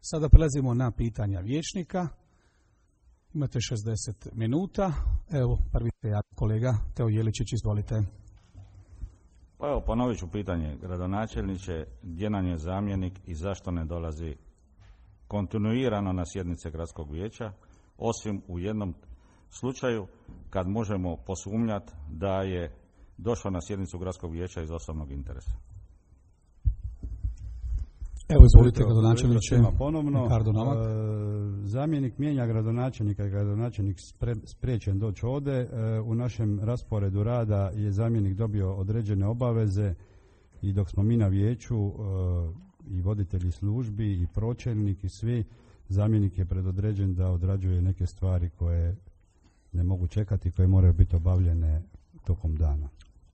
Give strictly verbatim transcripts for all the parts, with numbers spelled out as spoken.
Sada prelazimo na pitanja vijećnika. Imate šezdeset minuta. Evo, prvi se javio kolega Teo Jeličić, izvolite. Pa evo, ponovit ću pitanje. Gradonačelniče, gdje nam je zamjenik i zašto ne dolazi kontinuirano na sjednice gradskog vijeća, osim u jednom slučaju kad možemo posumnjati da je došao na sjednicu gradskog vijeća iz osobnog interesa. Evo, izvolite, gradonačelniče. Ponovno, e, zamjenik mijenja gradonačelnika i gradonačelnik spre, spriječen doći ovdje. E, u našem rasporedu rada je zamjenik dobio određene obaveze i dok smo mi na vijeću e, i voditelji službi i pročelnik i svi, zamjenik je predodređen da odrađuje neke stvari koje ne mogu čekati, koje moraju biti obavljene tokom dana.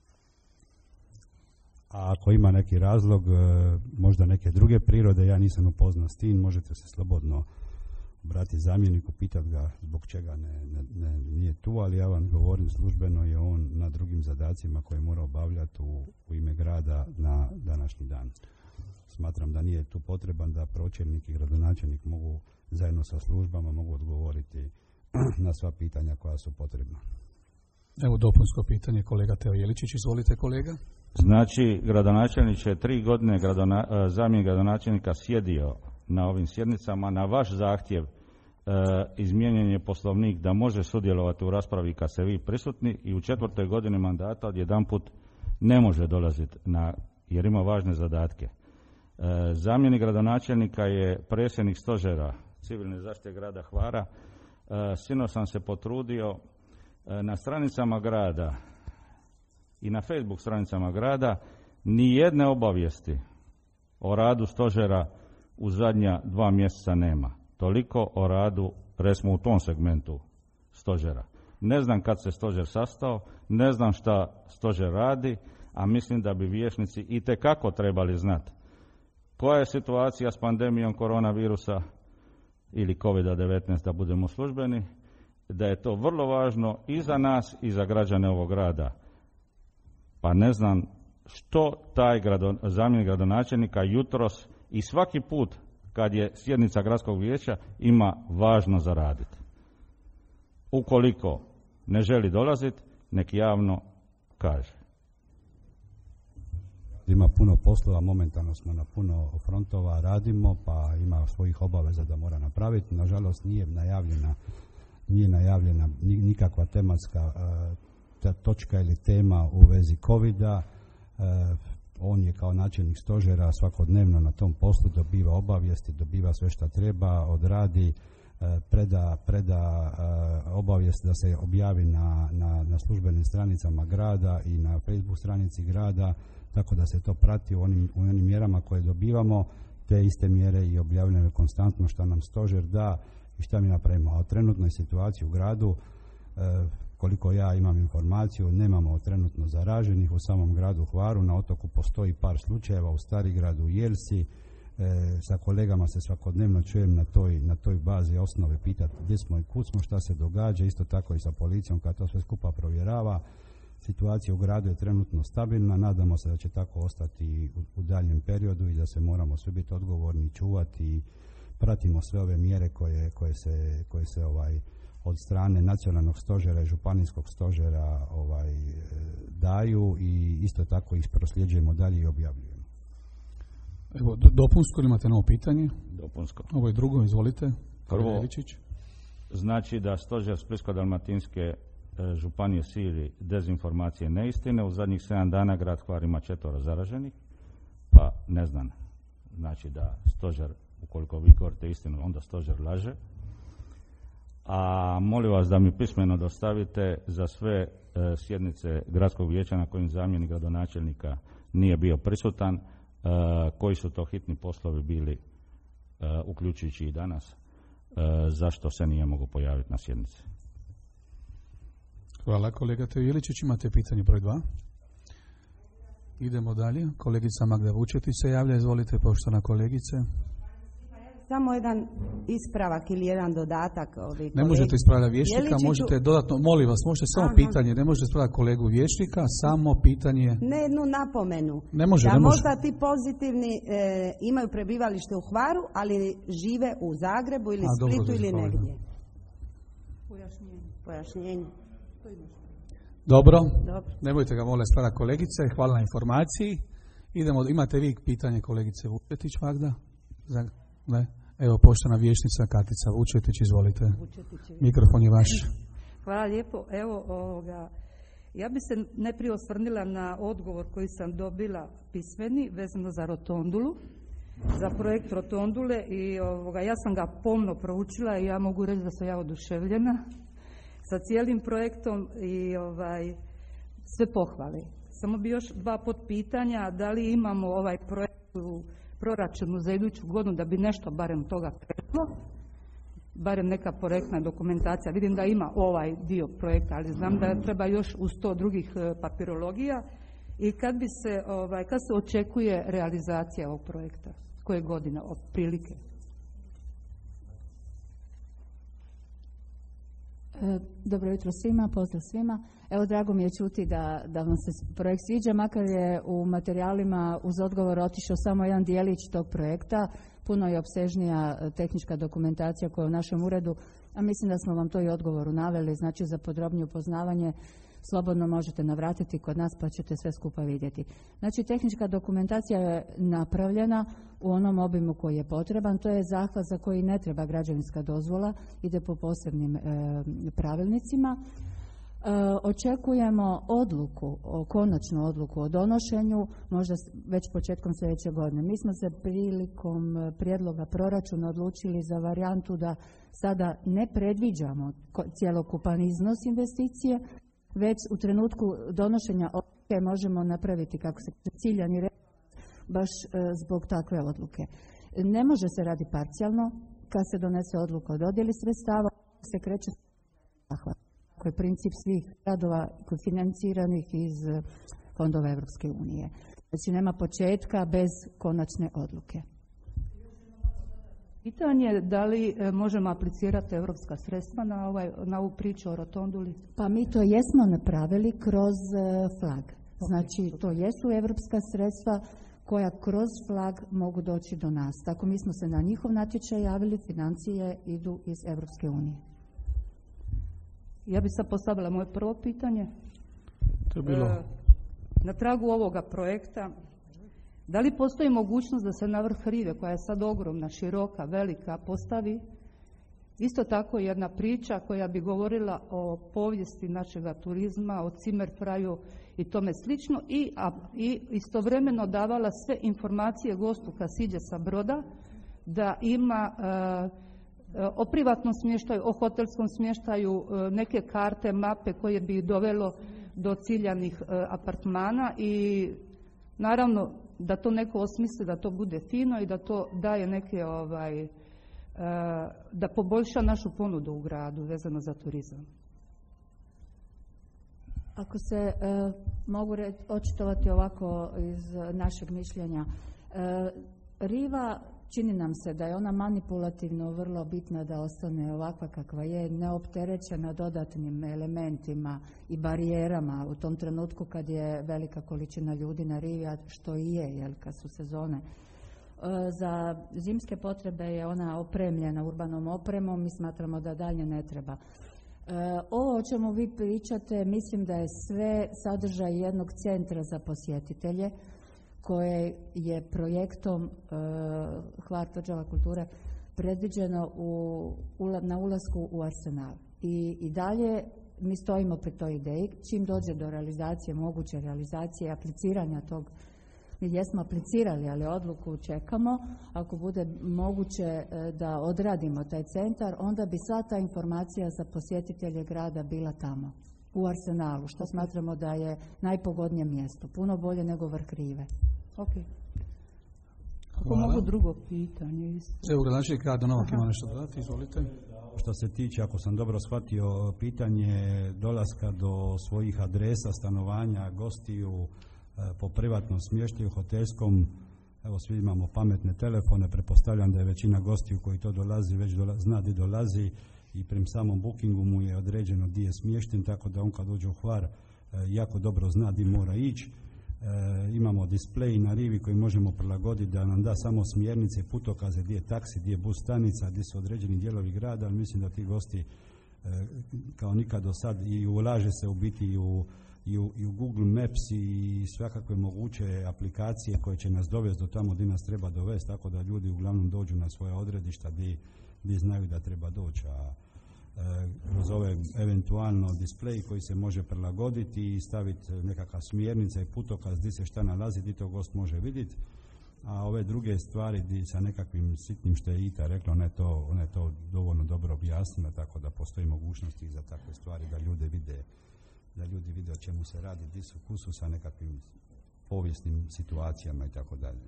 A ako ima neki razlog, možda neke druge prirode, ja nisam upoznat s tim, možete se slobodno obratiti zamjeniku, pitati ga zbog čega ne, ne, ne, nije tu, ali ja vam govorim službeno je on na drugim zadacima koje mora obavljati u, u ime grada na današnji dan. Smatram da nije tu potreban da pročelnik i gradonačelnik mogu zajedno sa službama mogu odgovoriti na sva pitanja koja su potrebna. Evo dopunsko pitanje, kolega Teo Jeličić, izvolite kolega. Znači, gradonačelnik je tri godine gradona, zamjenik gradonačelnika sjedio na ovim sjednicama. Na vaš zahtjev e, izmijenjen je poslovnik da može sudjelovati u raspravi kad ste vi prisutni i u četvrtoj godini mandata odjedanput ne može dolaziti na, jer ima važne zadatke. E, zamjenik gradonačelnika je predsjednik stožera civilne zaštite grada Hvara. E, sinoć sam se potrudio e, na stranicama grada i na Facebook stranicama grada ni jedne obavijesti o radu stožera u zadnja dva mjeseca nema. Toliko o radu, recimo u tom segmentu stožera. Ne znam kad se stožer sastao, ne znam šta stožer radi, a mislim da bi vijećnici itekako trebali znati koja je situacija s pandemijom koronavirusa ili kovida devetnaest, da budemo službeni, da je to vrlo važno i za nas i za građane ovog grada. Pa ne znam što taj grado, zamjenik gradonačelnika jutros i svaki put kad je sjednica gradskog vijeća ima važno za raditi. Ukoliko ne želi dolaziti, nek javno kaže. Ima puno poslova, momentalno smo na puno frontova, radimo, pa ima svojih obaveza da mora napraviti. Nažalost nije najavljena, nije najavljena nikakva tematska ta točka ili tema u vezi covida. E, on je kao načelnik stožera svakodnevno na tom poslu, dobiva obavijesti, dobiva sve što treba, odradi, e, preda, preda e, obavijest da se objavi na, na, na službenim stranicama grada i na Facebook stranici grada, tako da se to prati u onim, u onim mjerama koje dobivamo, te iste mjere i objavljujemo konstantno što nam stožer da i šta mi napravimo. A trenutnoj situaciji u gradu, e, koliko ja imam informaciju, nemamo trenutno zaraženih u samom gradu Hvaru. Na otoku postoji par slučajeva, u Starigradu, u Jelsi. E, sa kolegama se svakodnevno čujem na toj, na toj bazi osnove pitati gdje smo i kud smo, šta se događa, isto tako i sa policijom kad to sve skupa provjerava. Situacija u gradu je trenutno stabilna, nadamo se da će tako ostati u, u daljem periodu i da se moramo svi biti odgovorni i čuvati i pratimo sve ove mjere koje, koje se, koje se ovaj, od strane nacionalnog stožera i županijskog stožera ovaj, daju i isto tako ih prosljeđujemo dalje i objavljujemo. Evo, dopunsko, imate novo pitanje? Dopunsko. Ovo je drugo, izvolite. Prvo, znači da stožer Splitsko-dalmatinske e, županije širi dezinformacije, neistine. U zadnjih sedam dana grad Hvar ima četvoro zaraženih, pa ne znam, znači da stožer, ukoliko vi govorite istinu, onda stožer laže. A molim vas da mi pismeno dostavite za sve e, sjednice gradskog vijeća na kojim zamjenik gradonačelnika nije bio prisutan, e, koji su to hitni poslovi bili, e, uključujući i danas, e, zašto se nije mogao pojaviti na sjednici. Hvala kolega Teo Jeličić, imate pitanje broj dva. Idemo dalje. Kolegica Magda Vučetić se javlja, izvolite poštovana kolegice. samo jedan ispravak ili jedan dodatak. Ovi ne možete ispravljati vječnika, Jeličiću... možete dodatno, molim vas, možete samo Aha. pitanje, ne možete ispravljati kolegu vječnika, samo pitanje. Ne jednu napomenu. Ne može, da ne može. možda ti pozitivni e, imaju prebivalište u Hvaru, ali žive u Zagrebu ili A, Splitu dobro, ili negdje. Pojašnjenje. Pojašnjenje. Dobro. Dobro, nemojte ga molim ispravljati kolegice, hvala na informaciji. Idemo, imate vi pitanje kolegice Vučetić, Magda? Ne? Evo, poštovana vijećnica Katica Vučetić, izvolite. Vučetić, mikrofon je vaš. Hvala lijepo. Evo, ovoga, ja bi se najprije osvrnila na odgovor koji sam dobila pismeni vezano za rotondulu, za projekt rotondule i ovoga, ja sam ga pomno proučila i ja mogu reći da sam ja oduševljena sa cijelim projektom i ovaj, sve pohvale. Samo bi još dva potpitanja, da li imamo ovaj projekt u proračunu za iduću godinu da bi nešto barem toga prešlo, barem neka projektna dokumentacija. Vidim da ima ovaj dio projekta, ali znam da treba još uz to drugih papirologija. I kad bi se, ovaj, kad se očekuje realizacija ovog projekta? Koje godine, otprilike? Dobro jutro svima, pozdrav svima. Evo, drago mi je čuti da, da vam se projekt sviđa, makar je u materijalima uz odgovor otišao samo jedan dijelić tog projekta. Puno je opsežnija tehnička dokumentacija koja je u našem uredu, a mislim da smo vam to i odgovoru naveli, znači za podrobnije upoznavanje slobodno možete navratiti kod nas pa ćete sve skupa vidjeti. Znači, tehnička dokumentacija je napravljena u onom obimu koji je potreban. To je zahvat za koji ne treba građevinska dozvola, ide po posebnim e, pravilnicima. E, očekujemo odluku, o, konačnu odluku o donošenju, možda već početkom sljedeće godine. Mi smo se prilikom prijedloga proračuna odlučili za varijantu da sada ne predviđamo cjelokupan iznos investicije, već u trenutku donošenja odluke možemo napraviti, kako se ciljani red, baš e, zbog takve odluke. Ne može se radi parcijalno, kad se donese odluka o dodjeli sredstava, se kreće zahvat. To je princip svih radova financiranih iz fondova Europske unije. Znači, nema početka bez konačne odluke. Pitanje je da li možemo aplicirati europska sredstva na, ovaj, na ovu priču o rotonduli? Pa mi to jesmo napravili kroz flag. Znači, to jesu europska sredstva koja kroz flag mogu doći do nas. Tako mi smo se na njihov natječaj javili, financije idu iz Europske unije. Ja bih sad postavila moje prvo pitanje. To je bilo... E, na tragu ovoga projekta, da li postoji mogućnost da se na vrh rive, koja je sad ogromna, široka, velika, postavi isto tako jedna priča koja bi govorila o povijesti našega turizma, o Zimmerfreyu i tome slično, i, a, i istovremeno davala sve informacije gostu kad siđe sa broda, da ima e, o privatnom smještaju, o hotelskom smještaju, e, neke karte, mape koje bi dovelo do ciljanih e, apartmana i naravno da to neko osmisli, da to bude fino i da to daje neke, ovaj, e, da poboljša našu ponudu u gradu vezano za turizam. Ako se e, mogu re, očitovati ovako iz našeg mišljenja, e, riva čini nam se da je ona manipulativno vrlo bitna da ostane ovakva kakva je, neopterećena dodatnim elementima i barijerama u tom trenutku kad je velika količina ljudi na rivi, a što i je, jel, kad su sezone. E, za zimske potrebe je ona opremljena urbanom opremom, mi smatramo da dalje ne treba. E, ovo o čemu vi pričate, mislim da je sve sadržaj jednog centra za posjetitelje, koje je projektom e, Hvar tvrđava kulture predviđeno u, na ulasku u Arsenal. I, I dalje mi stojimo pri toj ideji. Čim dođe do realizacije, moguće realizacije, apliciranja tog, mi jesmo aplicirali, ali odluku čekamo. Ako bude moguće e, da odradimo taj centar, onda bi sva ta informacija za posjetitelje grada bila tamo, u Arsenalu, što okay. Smatramo da je najpogodnije mjesto, puno bolje nego vrh rive. Ok. Ako mogu drugo pitanje isto. Evo, gradonačelnik Rado Novak ima nešto dodati, izvolite. Što se tiče, ako sam dobro shvatio, pitanje dolaska do svojih adresa, stanovanja, gostiju po privatnom smještaju, hotelskom, evo svi imamo pametne telefone, pretpostavljam da je većina gostiju koji to dolazi već dola, zna di dolazi i prema samom bookingu mu je određeno di je smješten, tako da on kad dođe u Hvar e, jako dobro zna di mora ići. E, imamo displej na rivi koji možemo prilagoditi da nam da samo smjernice, putokaze, gdje je taksi, gdje je bus stanica, gdje su određeni dijelovi grada, ali mislim da ti gosti e, kao nikad do sad i ulaže se u biti i u, i u, i u Google Maps i svakakve moguće aplikacije koje će nas dovesti do tamo gdje nas treba dovesti, tako da ljudi uglavnom dođu na svoja odredišta gdje, gdje znaju da treba doći. A kroz ove eventualno displej koji se može prilagoditi i staviti nekakva smjernica i putokaz gdje se šta nalazi, gdje to gost može vidjeti, a ove druge stvari gdje sa nekakvim sitnim što je Ita rekla, ona je to, ona je to dovoljno dobro objasnila, tako da postoji mogućnosti za takve stvari da ljudi vide, da ljudi vide o čemu se radi, gdje su kusu sa nekakvim povijesnim situacijama i tako dalje.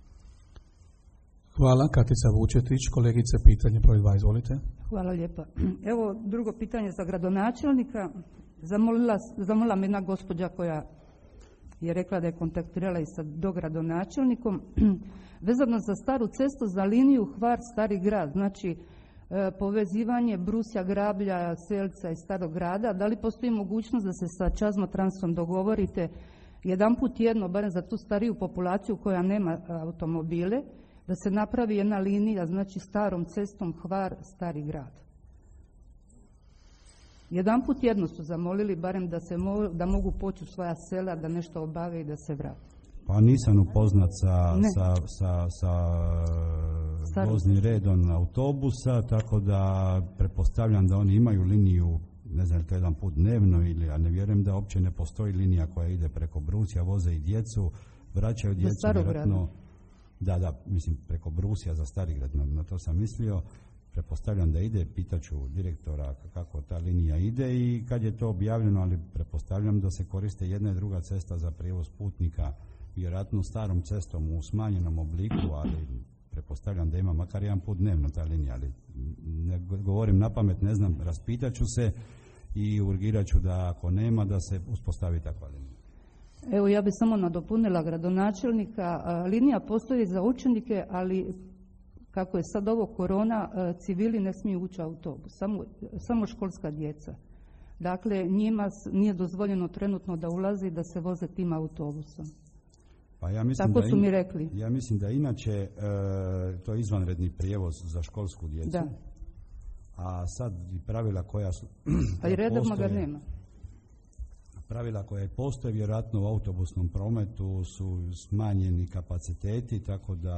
Hvala. Katica Vučetić, kolegice, pitanje broj dva, izvolite. Hvala lijepa. Evo drugo pitanje za gradonačelnika. Zamolila, zamolila me jedna gospođa koja je rekla da je kontaktirala i sa dogradonačelnikom vezano za staru cestu za liniju Hvar-Stari grad, znači e, povezivanje Brusja, Grablja, Selca i Starog grada. Da li postoji mogućnost da se sa Čazmotransom dogovorite jedan put tjedno, barem za tu stariju populaciju koja nema automobile, da se napravi jedna linija, znači starom cestom Hvar-Stari grad. Jedan put tjedno su zamolili, barem da, se mo, da mogu poći u svoja sela, da nešto obave i da se vrati. Pa nisam upoznat sa, sa, sa, sa voznim redom autobusa, tako da pretpostavljam da oni imaju liniju, ne znam, to jedan put dnevno, ili, a ne vjerujem da uopće ne postoji linija koja ide preko Brusja, voze i djecu, vraćaju djecu, vjerojatno. Da, da, mislim preko Brusija za Starigrad, na, na to sam mislio. Pretpostavljam da ide, pitaću direktora kako ta linija ide i kad je to objavljeno, ali pretpostavljam da se koriste jedna i druga cesta za prijevoz putnika, vjerojatno starom cestom u smanjenom obliku, ali pretpostavljam da ima makar jedan put dnevno ta linija, ali ne govorim na pamet, ne znam, raspitaću se i urgiraću da ako nema da se uspostavi takva linija. Evo, ja bi samo nadopunila gradonačelnika. Linija postoji za učenike, ali kako je sad ovo korona, civili ne smiju ući u autobus, samo, samo školska djeca. Dakle, njima nije dozvoljeno trenutno da ulazi, da se voze tim autobusom. Pa ja mislim Tako da su in, mi rekli. Ja mislim da inače e, to je izvanredni prijevoz za školsku djecu. Da. A sad i pravila koja su... Pa i redovno ga nema. Pravila koje postoje vjerojatno u autobusnom prometu su smanjeni kapaciteti, tako da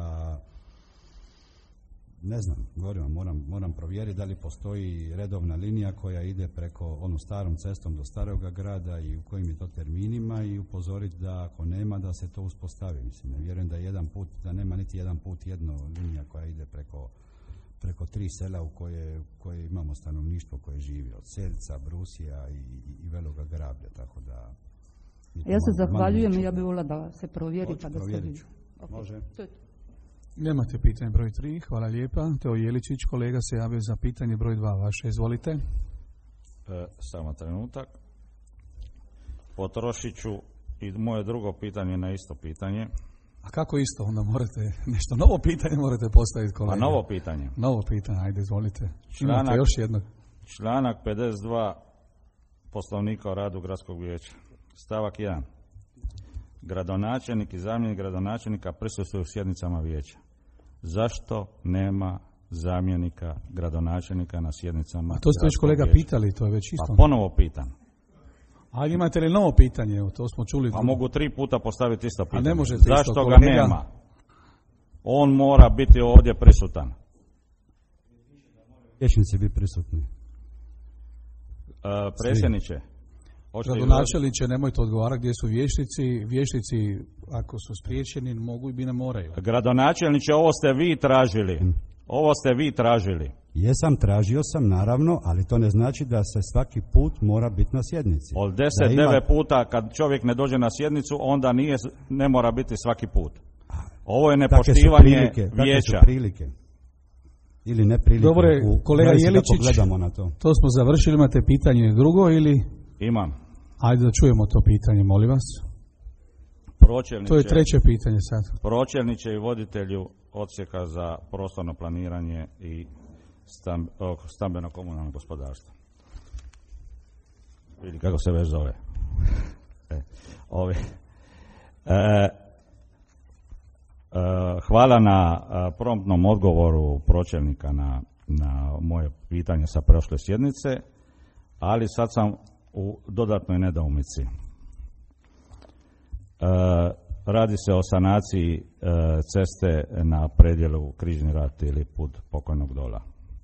ne znam, govorim, moram, moram provjeriti da li postoji redovna linija koja ide preko onu starom cestom do Staroga grada i u kojim je to terminima i upozoriti da ako nema da se to uspostavi. Mislim, ne vjerujem da jedan put, da nema niti jedan put jedno linija koja ide preko preko tri sela u koje, koje imamo stanovništvo koje živi, od Selca, Brusija i, i Veloga Grablja, tako da... Ja se zahvaljujem i ja bih volila da se provjeri pa da se vidi. Okay. Može. Nemate pitanje broj tri, hvala lijepa. Teo Jeličić, kolega se javio za pitanje broj dva, vaše, izvolite. E, samo trenutak. Potrošit ću i moje drugo pitanje na isto pitanje. A kako isto? Onda morate nešto novo pitanje morate postaviti, kolega. A novo pitanje. Novo pitanje, ajde, izvolite. Članak, imate još jedno. Članak pedeset dva Poslovnika o radu Gradskog vijeća. Stavak jedan. Gradonačelnik i zamjenik gradonačelnika prisustvuju sjednicama vijeća. Zašto nema zamjenika gradonačelnika na sjednicama? A to ste već kolega vijeća? Pitali, to je već isto. Pa ponovo pitam. A imate li novo pitanje? Evo, to smo čuli. Pa mogu tri puta postaviti isto pitanje. A ne možete Zašto isto, ga kolega? nema? On mora biti ovdje prisutan. Vijećnici biti prisutni. E, predsjedniče. Gradonačelniče, nemojte odgovarati gdje su vještici. Vještici, ako su spriječeni, mogu i bi ne moraju. Gradonačelniče, ovo ste vi tražili. Ovo ste vi tražili. Jesam, tražio sam, naravno, ali to ne znači da se svaki put mora biti na sjednici. Od deset, ima... devet puta kad čovjek ne dođe na sjednicu, onda nije, ne mora biti svaki put. Ovo je nepoštivanje prilike, vijeća. Prilike. Ili ne prilike. Dobro, kolega Jeličić, gledamo na to. To smo završili, imate pitanje drugo ili? Imam. Ajde da čujemo to pitanje, molim vas. To je treće pitanje sad. Pročelniče i voditelju odsjeka za prostorno planiranje i stambeno komunalno gospodarstvo. Vidi kako se već zove. E, ovi. E, e, hvala na promptnom odgovoru pročelnika na, na moje pitanje sa prošle sjednice, ali sad sam u dodatnoj nedoumici. E, radi se o sanaciji e, ceste na predjelu Križni rat ili put pokojnog Dola.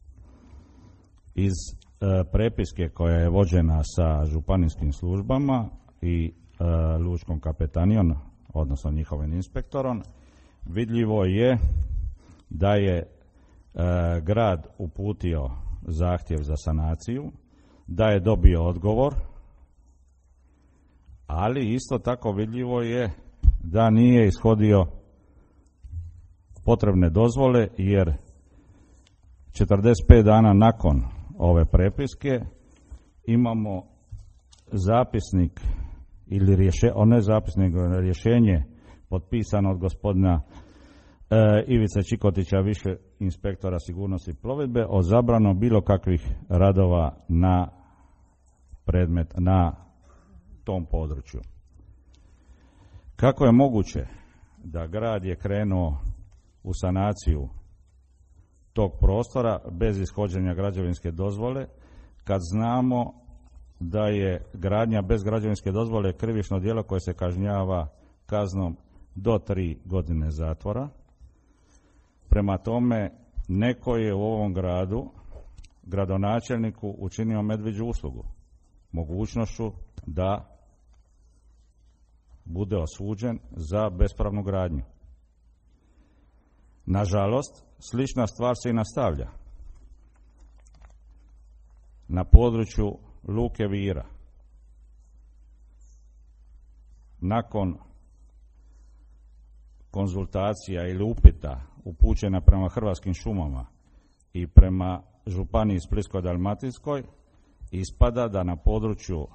Iz e, prepiske koja je vođena sa županijskim službama i e, lučkom kapetanijom, odnosno njihovim inspektorom, vidljivo je da je e, grad uputio zahtjev za sanaciju, da je dobio odgovor, ali isto tako vidljivo je da nije ishodio potrebne dozvole, jer četrdeset pet dana nakon ove prepiske imamo zapisnik ili rješe, o ne zapisnik, rješenje potpisano od gospodina e, Ivice Čikotića, više inspektora sigurnosti plovidbe, o zabranu bilo kakvih radova na predmet na tom području. Kako je moguće da grad je krenuo u sanaciju tog prostora bez ishođenja građevinske dozvole, kad znamo da je gradnja bez građevinske dozvole krivično djelo koje se kažnjava kaznom do tri godine zatvora? Prema tome, neko je u ovom gradu gradonačelniku učinio medvjeđu uslugu mogućnošću da bude osuđen za bespravnu gradnju. Nažalost, slična stvar se i nastavlja na području Luke Vira. Nakon konzultacija ili upita upućena prema Hrvatskim šumama i prema Županiji Splitsko-dalmatinskoj, ispada da na području uh,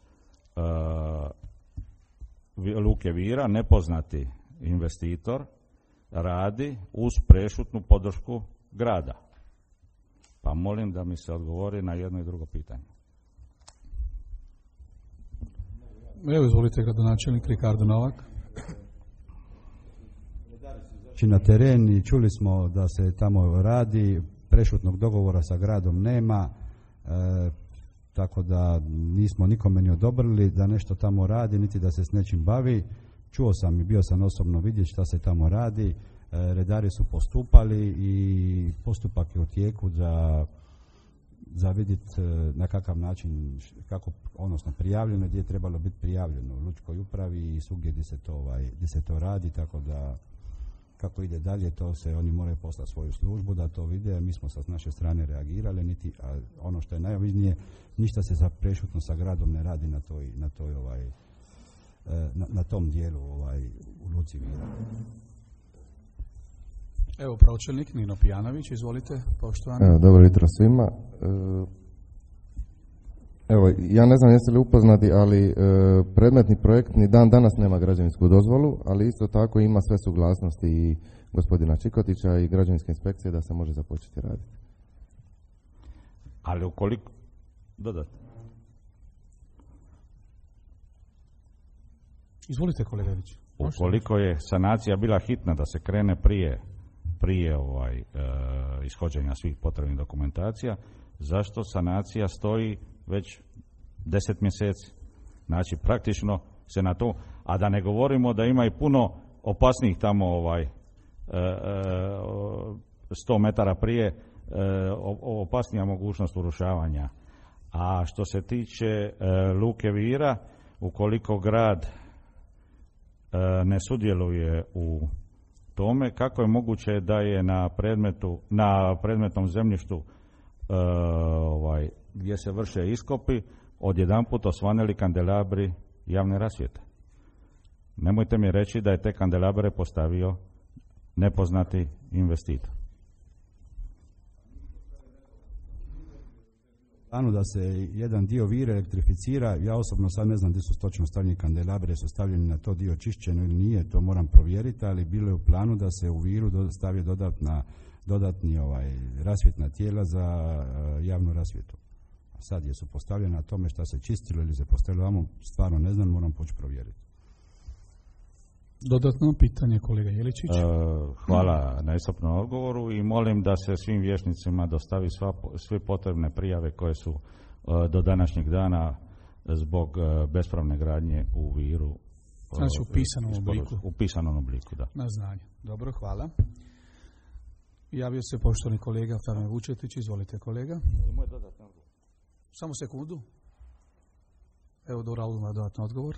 Luke Vira nepoznati investitor radi uz prešutnu podršku grada. Pa molim da mi se odgovori na jedno i drugo pitanje. Evo, izvolite, gradonačelnik Ricardo Novak. Znači na teren i čuli smo da se tamo radi, prešutnog dogovora sa gradom nema, e, tako da nismo nikome ni odobrili da nešto tamo radi, niti da se s nečim bavi. Čuo sam i bio sam osobno vidjeti šta se tamo radi, e, redari su postupali i postupak je u tijeku za, za vidjeti na kakav način, kako, odnosno prijavljeno, gdje je trebalo biti prijavljeno u lučkoj upravi i svugdje gdje se to, ovaj, gdje se to radi, tako da kako ide dalje, to se oni moraju poslati svoju službu da to vide, a mi smo sa naše strane reagirali, niti, a ono što je najvažnije, ništa se za prešutno sa gradom ne radi na toj, na toj ovaj, na, na tom dijelu ovaj, u Luci Vira. Evo, pročelnik Nino Pijanović, izvolite, poštovani. Evo, dobro jutro svima. Evo, ja ne znam jeste li upoznati, ali e, predmetni projekt ni dan danas nema građevinsku dozvolu, ali isto tako ima sve suglasnosti i gospodina Čikotića i građevinske inspekcije da se može započeti raditi. Ali ukoliko... Dodatno. Izvolite, kolega Ević. Ukoliko je sanacija bila hitna da se krene prije, prije ovaj, e, ishođenja svih potrebnih dokumentacija, zašto sanacija stoji već deset mjeseci? Znači, praktično se na to, a da ne govorimo da ima i puno opasnijih tamo ovaj, e, e, sto metara prije, e, opasnija mogućnost urušavanja. A što se tiče e, Luke Vira, ukoliko grad ne sudjeluje u tome, kako je moguće da je na predmetu, na predmetnom zemljištu e, ovaj, gdje se vrše iskopi odjedanput osvanuli kandelabri javne rasvjete? Nemojte mi reći da je te kandelabre postavio nepoznati investitor. planu da se jedan dio Vire elektrificira. Ja osobno sad ne znam gdje su točno stavljeni kandelabre, su stavljeni na to dio čišćeno ili nije, to moram provjeriti, ali bilo je u planu da se u Viru stavi dodatna, dodatni ovaj, rasvjetna tijela za uh, javnu rasvjetu. A sad jesu postavljene na tome šta se čistilo ili se postavilo vamo, stvarno ne znam, moram poći provjeriti. Dodatno pitanje, kolega Jeličić. E, hvala na iscrpnom odgovoru i molim da se svim vijećnicima dostavi sva, sve potrebne prijave koje su e, do današnjeg dana zbog e, bespravne gradnje u Viru. E, znači u pisanom obliku. U pisanom obliku, da. Na znanje. Dobro, hvala. Javio se poštovani kolega Frane Vučetić. Izvolite, kolega. Moj dodatni odgovor. Samo sekundu. Evo do Rauluma dodatni odgovor.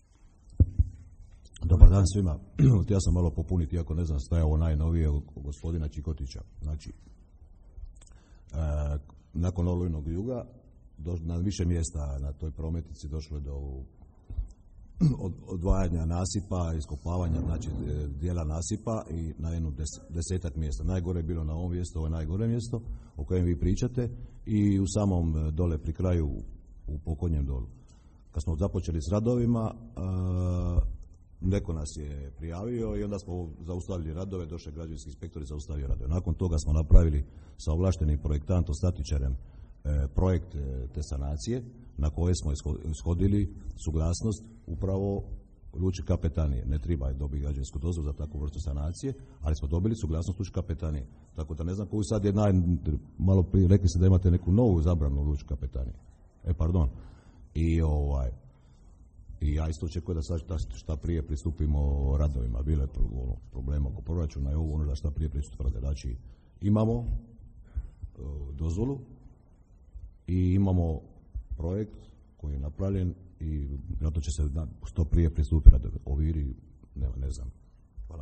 Dobar dan svima. Ja sam malo popuniti, iako ne znam šta je ovo najnovije od gospodina Čikotića. Znači, e, nakon olujnog juga, do, na više mjesta na toj prometnici došlo je do od, odvajanja nasipa, iskopavanja, znači dijela nasipa i na jednu des, desetak mjesta. Najgore je bilo na ovom mjestu, ovo je najgore mjesto o kojem vi pričate i u samom dole pri kraju u Pokonjem dolu. Kad smo započeli s radovima, e, neko nas je prijavio i onda smo zaustavili radove, došli građevinski inspektori zaustavio radove. Nakon toga smo napravili sa ovlaštenim projektantom, statičarem, e, projekt e, te sanacije na koje smo ishodili suglasnost upravo Lučke kapetanije. Ne treba dobiti građevinsku dozvolu za takvu vrstu sanacije, ali smo dobili suglasnost Lučke kapetanije. Tako da ne znam koju sad je naj... Malo prije rekli ste da imate neku novu zabranu Lučke kapetanije. E, pardon. I ovaj... I ja isto očekujem da sad šta prije pristupimo radovima. Bilo je problema oko proračuna i ovo ono da šta prije pristupimo. Znači, imamo uh, dozvolu i imamo projekt koji je napravljen i zato će se što prije pristupiti radovi. Oviri, ne, ne znam. Hvala.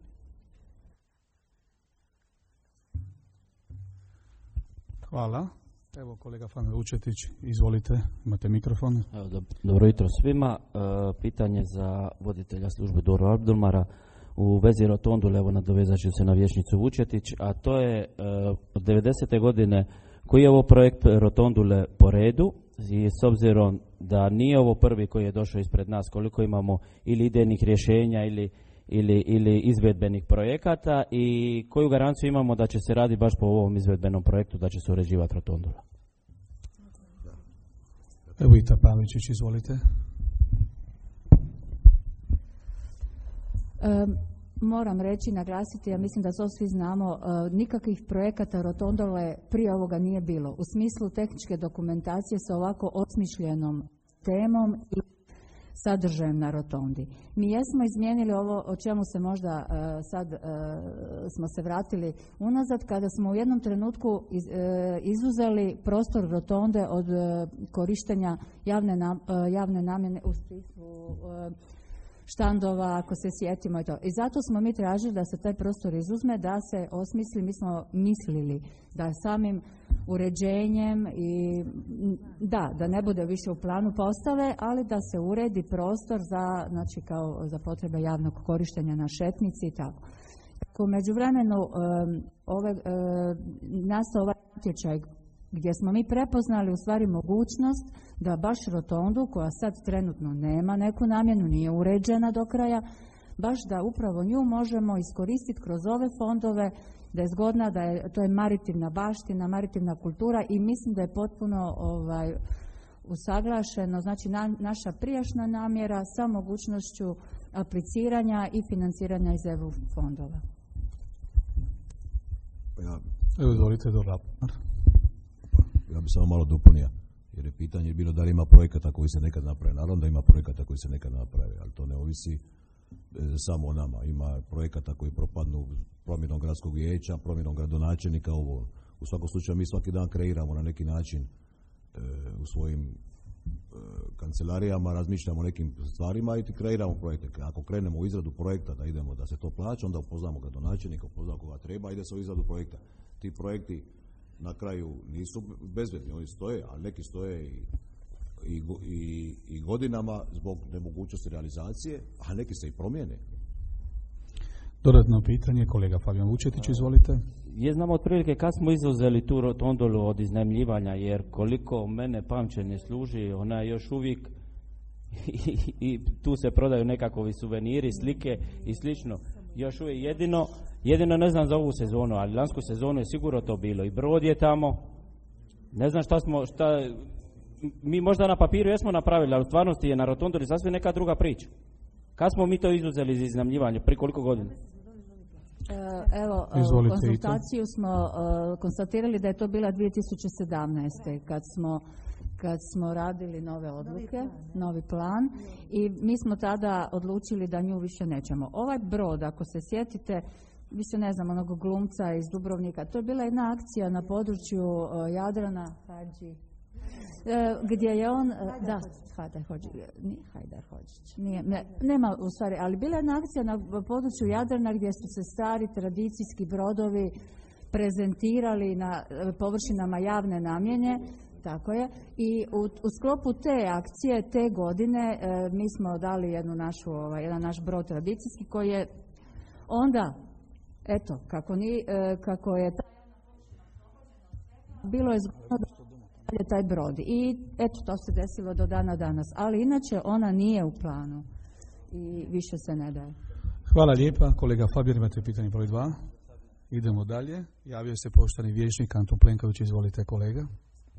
Hvala. Evo kolega Frane Vučetić, izvolite, imate mikrofon. Evo, do, dobro jutro svima. E, pitanje za voditelja službe Doro Abdulmara u vezi rotondule, evo nadovezat ću se na vijećnicu Vučetić, a to je e, od devedesete godine koji je ovo projekt rotondule po redu i s obzirom da nije ovo prvi koji je došao ispred nas, koliko imamo ili idejnih rješenja ili Ili, ili izvedbenih projekata i koju garanciju imamo da će se radi baš po ovom izvedbenom projektu, da će se uređivati rotondula? Evo Ita Pavličić, izvolite. Um, moram reći, naglasiti, ja mislim da to svi znamo, uh, nikakvih projekata rotondole prije ovoga nije bilo. U smislu tehničke dokumentacije sa ovako osmišljenom temom i sadržajem na rotondi. Mi jesmo izmijenili ovo o čemu se možda uh, sad uh, smo se vratili unazad, kada smo u jednom trenutku iz, uh, izuzeli prostor rotonde od uh, korištenja javne, nam, uh, javne namjene u smislu uh, štandova, ako se sjetimo i to. I zato smo mi tražili da se taj prostor izuzme, da se osmisli, mi smo mislili da samim uređenjem i da, da ne bude više u planu postave, ali da se uredi prostor za, znači kao za potrebe javnog korištenja na šetnici i tako. U međuvremenu um, ove, um, nastao ovaj natječaj gdje smo mi prepoznali u stvari mogućnost da baš rotondu, koja sad trenutno nema neku namjenu, nije uređena do kraja, baš da upravo nju možemo iskoristiti kroz ove fondove, da je zgodna, da je, to je maritimna baština, maritimna kultura i mislim da je potpuno ovaj, usaglašeno, znači na, naša prijašnja namjera sa mogućnošću apliciranja i financiranja iz E U fondova. Ja, Evo, izvolite, dobro. Ja bih samo malo dopunio, jer je pitanje bilo da li ima projekata koji se nekad naprave. Naravno da ima projekata koji se nekad naprave, ali to ne ovisi samo o nama. Ima projekata koji propadnu promjenom gradskog vijeća, promjenom gradonačelnika. Ovo. U svakom slučaju mi svaki dan kreiramo na neki način e, u svojim e, kancelarijama, razmišljamo o nekim stvarima i kreiramo projekte. Ako krenemo u izradu projekta da idemo da se to plaća, onda upoznamo gradonačelnika, upoznamo koga treba, ide se u izradu projekta. Ti projekti na kraju nisu bezvedni, oni stoje, ali neki stoje i I, i, i godinama zbog nemogućnosti realizacije, a neki se i promijene. Dodatno pitanje, kolega Fabijan Vučetić, izvolite. je znamo otprilike kad smo izuzeli tu rotondolu od iznajmljivanja, jer koliko mene pamćenje služi, ona je još uvijek i, i tu se prodaju nekakvi suveniri, slike i slično. Još uvijek jedino, jedino ne znam za ovu sezonu, ali lansku sezonu je sigurno to bilo. I brod je tamo, ne znam šta smo, šta, mi možda na papiru jesmo napravili, ali u stvarnosti je na rotondoli sasvim neka druga priča. Kad smo mi to izuzeli iz iznajmljivanja, prije koliko godina? Evo, Izvolite, konzultaciju smo uh, konstatirali da je to bila dvije tisuće sedamnaeste. kad smo kad smo radili nove odluke, novi plan, i mi smo tada odlučili da nju više nećemo. Ovaj brod, ako se sjetite, više ne znam, onog glumca iz Dubrovnika, to je bila jedna akcija na području uh, Jadrana, Hadži, Uh, gdje je on, uh, da, Hajdar Hodžić, nije Hajdar Hodžić, nije, ne, nema u stvari, ali bila je jedna akcija na području Jadrana gdje su se stari tradicijski brodovi prezentirali na uh, površinama javne namjene, tako je, i u, u sklopu te akcije, te godine, uh, mi smo dali jednu našu, ovaj, jedan naš brod tradicijski koji je onda, eto, kako, ni, uh, kako je ta, bilo je zgodno je taj brod. I eto, to se desilo do dana danas. Ali inače ona nije u planu i više se ne daje. Hvala lijepa. Kolega Fabijan, imate pitanje broj dva. Idemo dalje. Javio se poštovani vijećnik Antun Plenković. Izvolite, kolega. E,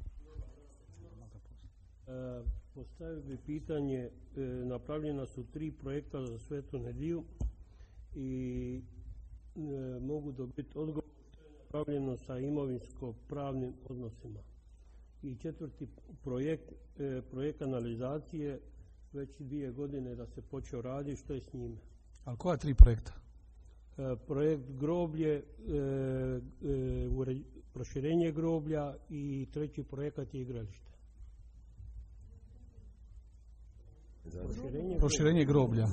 postavio bi pitanje. E, napravljena su tri projekta za Svetu Nedjelju i e, mogu dobiti odgovor što je napravljeno sa imovinsko-pravnim odnosima. I četvrti projekt, e, projekt kanalizacije, već dvije godine da se počeo raditi, što je s njime? Ali koja tri projekta? E, projekt groblje, e, e, ure, proširenje groblja i treći projekat je igralište. Proširenje, proširenje groblja.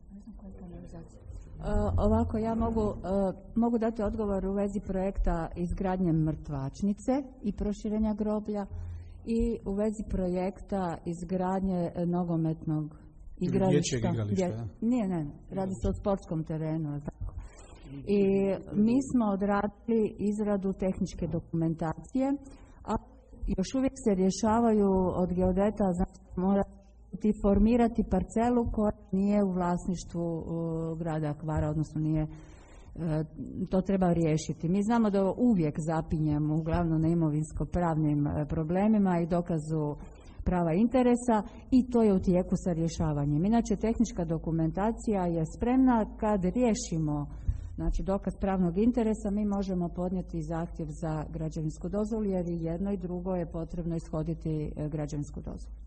Uh, ovako, ja mogu, uh, mogu dati odgovor u vezi projekta izgradnje mrtvačnice i proširenja groblja i u vezi projekta izgradnje nogometnog igrališta. igrališta gdje, nije, ne, radi se o sportskom terenu. Tako. I mi smo odradili izradu tehničke dokumentacije, a još uvijek se rješavaju od geodeta, znači mora ti formirati parcelu koja nije u vlasništvu uh, grada Hvara, odnosno nije, uh, to treba riješiti. Mi znamo da uvijek zapinjemo uglavnom na imovinsko-pravnim uh, problemima i dokazu prava interesa i to je u tijeku sa rješavanjem. Inače, tehnička dokumentacija je spremna. Kad riješimo, znači, dokaz pravnog interesa, mi možemo podnijeti zahtjev za građevinsku dozvolu, jer i jedno i drugo je potrebno ishoditi uh, građevinsku dozvolu.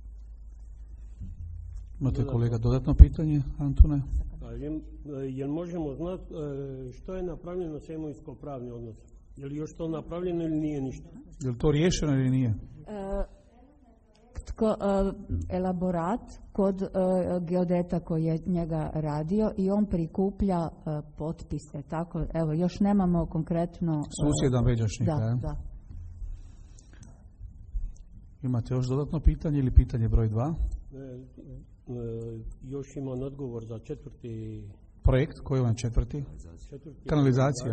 Imate, kolega, dodatno pitanje, Antune? Jel možemo znati što je napravljeno sa imovinsko-pravnim odnosom? Je li još to napravljeno ili nije ništa? Je li to riješeno ili nije? E, tko, e, elaborat kod e, geodeta koji je njega radio i on prikuplja e, potpise. Tako, evo, još nemamo konkretno... Susjedan Veđašnika, da, je? Da. Imate još dodatno pitanje ili pitanje broj dva? E, e, još imam odgovor za četvrti... Projekt, koji je četvrti? četvrti? Kanalizacija.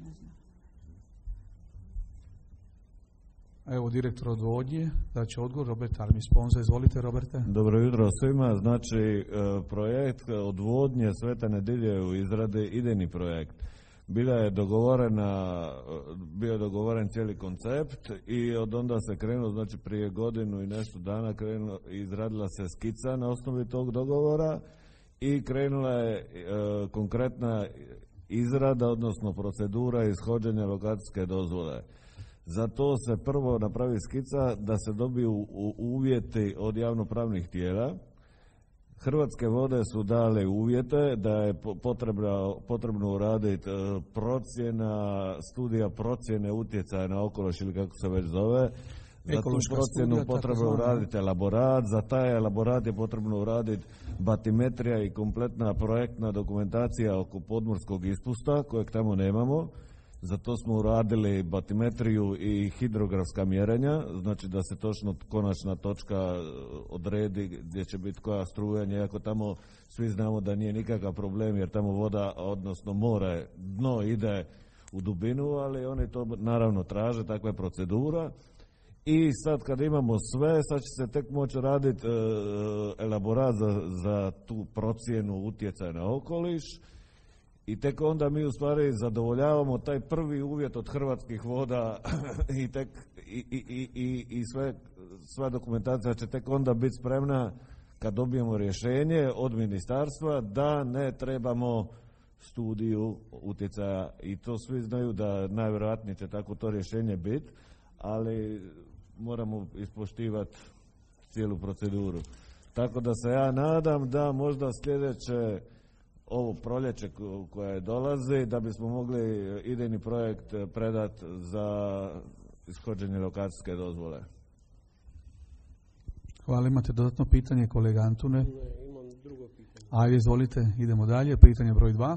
Evo, direktor odvodnje, da će odgovor, Robert Armi Sponza. Izvolite, Roberte. Dobro jutro svima. Znači, projekt odvodnje Svete Nedjelje u izradi, idejni projekt. Bila je dogovorena, bio je dogovoren cijeli koncept i od onda se krenulo, znači prije godinu i nešto dana krenulo, izradila se skica na osnovi tog dogovora i krenula je e, konkretna izrada, odnosno procedura ishođenja lokacijske dozvole. Za to se prvo napravi skica da se dobiju uvjeti od javnopravnih tijela. Hrvatske vode su dale uvjete da je potrebno, potrebno uraditi procjena, studija procjene utjecaja na okoliš ili kako se već zove. Za tu procjenu potrebno uraditi elaborat, za taj elaborat je potrebno uraditi batimetrija i kompletna projektna dokumentacija oko podmorskog ispusta kojeg tamo nemamo. Zato smo uradili batimetriju i hidrografska mjerenja, znači da se točno konačna točka odredi gdje će biti koja strujanja, iako tamo svi znamo da nije nikakav problem jer tamo voda, odnosno more, dno ide u dubinu, ali oni to naravno traže, takva je procedura. I sad kad imamo sve, sad će se tek moći raditi e, elaborat za, za tu procjenu utjecaja na okoliš i tek onda mi u stvari zadovoljavamo taj prvi uvjet od Hrvatskih voda i, tek, i, i, i, i sve, sva dokumentacija će tek onda biti spremna kad dobijemo rješenje od ministarstva da ne trebamo studiju utjecaja i to svi znaju da najvjerojatnije će tako to rješenje biti, ali moramo ispoštivati cijelu proceduru. Tako da se ja nadam da možda sljedeće ovo proljeće koje dolazi da bismo mogli idejni projekt predati za ishođenje lokacijske dozvole. Hvala, imate dodatno pitanje, kolega Antune? Ne, imam drugo pitanje. Ajde, izvolite, idemo dalje. Pitanje broj dva.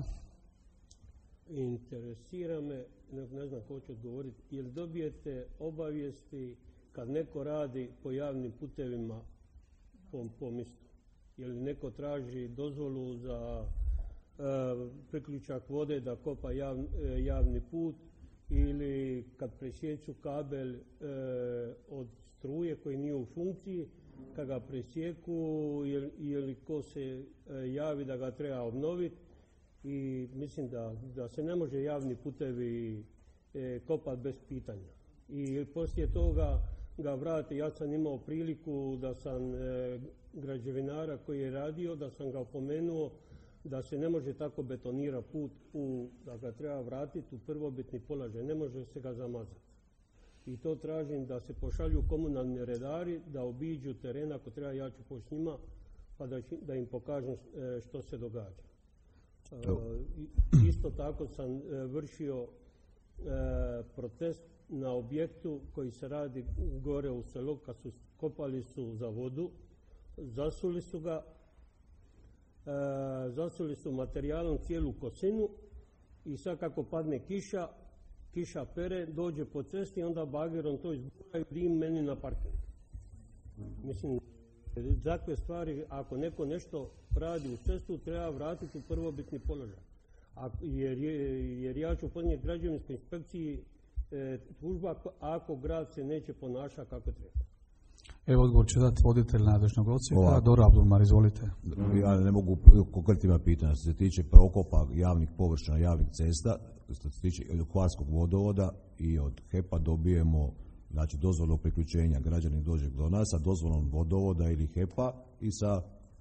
Interesira me, ne, ne znam ko će odgovoriti, jel dobijete obavijesti kad neko radi po javnim putevima po, po mjestu? Je li neko traži dozvolu za e, priključak vode da kopa jav, e, javni put ili kad presjeću kabel e, od struje koji nije u funkciji, kad ga presjeku, je, je li ko se e, javi da ga treba obnoviti? I mislim da, da se ne može javni putevi e, kopati bez pitanja. I poslije toga ga vrati. Ja sam imao priliku da sam e, građevinara koji je radio, da sam ga opomenuo da se ne može tako betonira put, u, da ga treba vratiti u prvobitni položaj, ne može se ga zamazati. I to tražim da se pošalju komunalni redari, da obiđu teren, ako treba ja ću poći s njima, pa da, da im pokažem e, što se događa. Uh, isto tako sam uh, vršio uh, protest na objektu koji se radi gore u selu, kad su kopali su za vodu, zasuli su ga, uh, zasuli su materijalom cijelu kosinu i sad kako padne kiša, kiša pere, dođe po cesti i onda bagerom to izbukaju dim meni na parking. Mislim, takve stvari, ako neko nešto radi u cestu, treba vratiti u prvobitni položaj. A, jer, jer ja ću podnijeti građevinskoj inspekciji e, tužba ako grad se neće ponašati kako treba. Evo odgovor će dati voditelj nadležnog odsjeka. Doro Abdulmar, izvolite. Ja ne mogu konkretno pitanja. Što se tiče prokopa javnih površina, javnih cesta, što se tiče hvarskog vodovoda i od H E P-a dobijemo znači dozvolu priključenja, građanin dođe do nas sa dozvolom vodovoda ili H E P-a i sa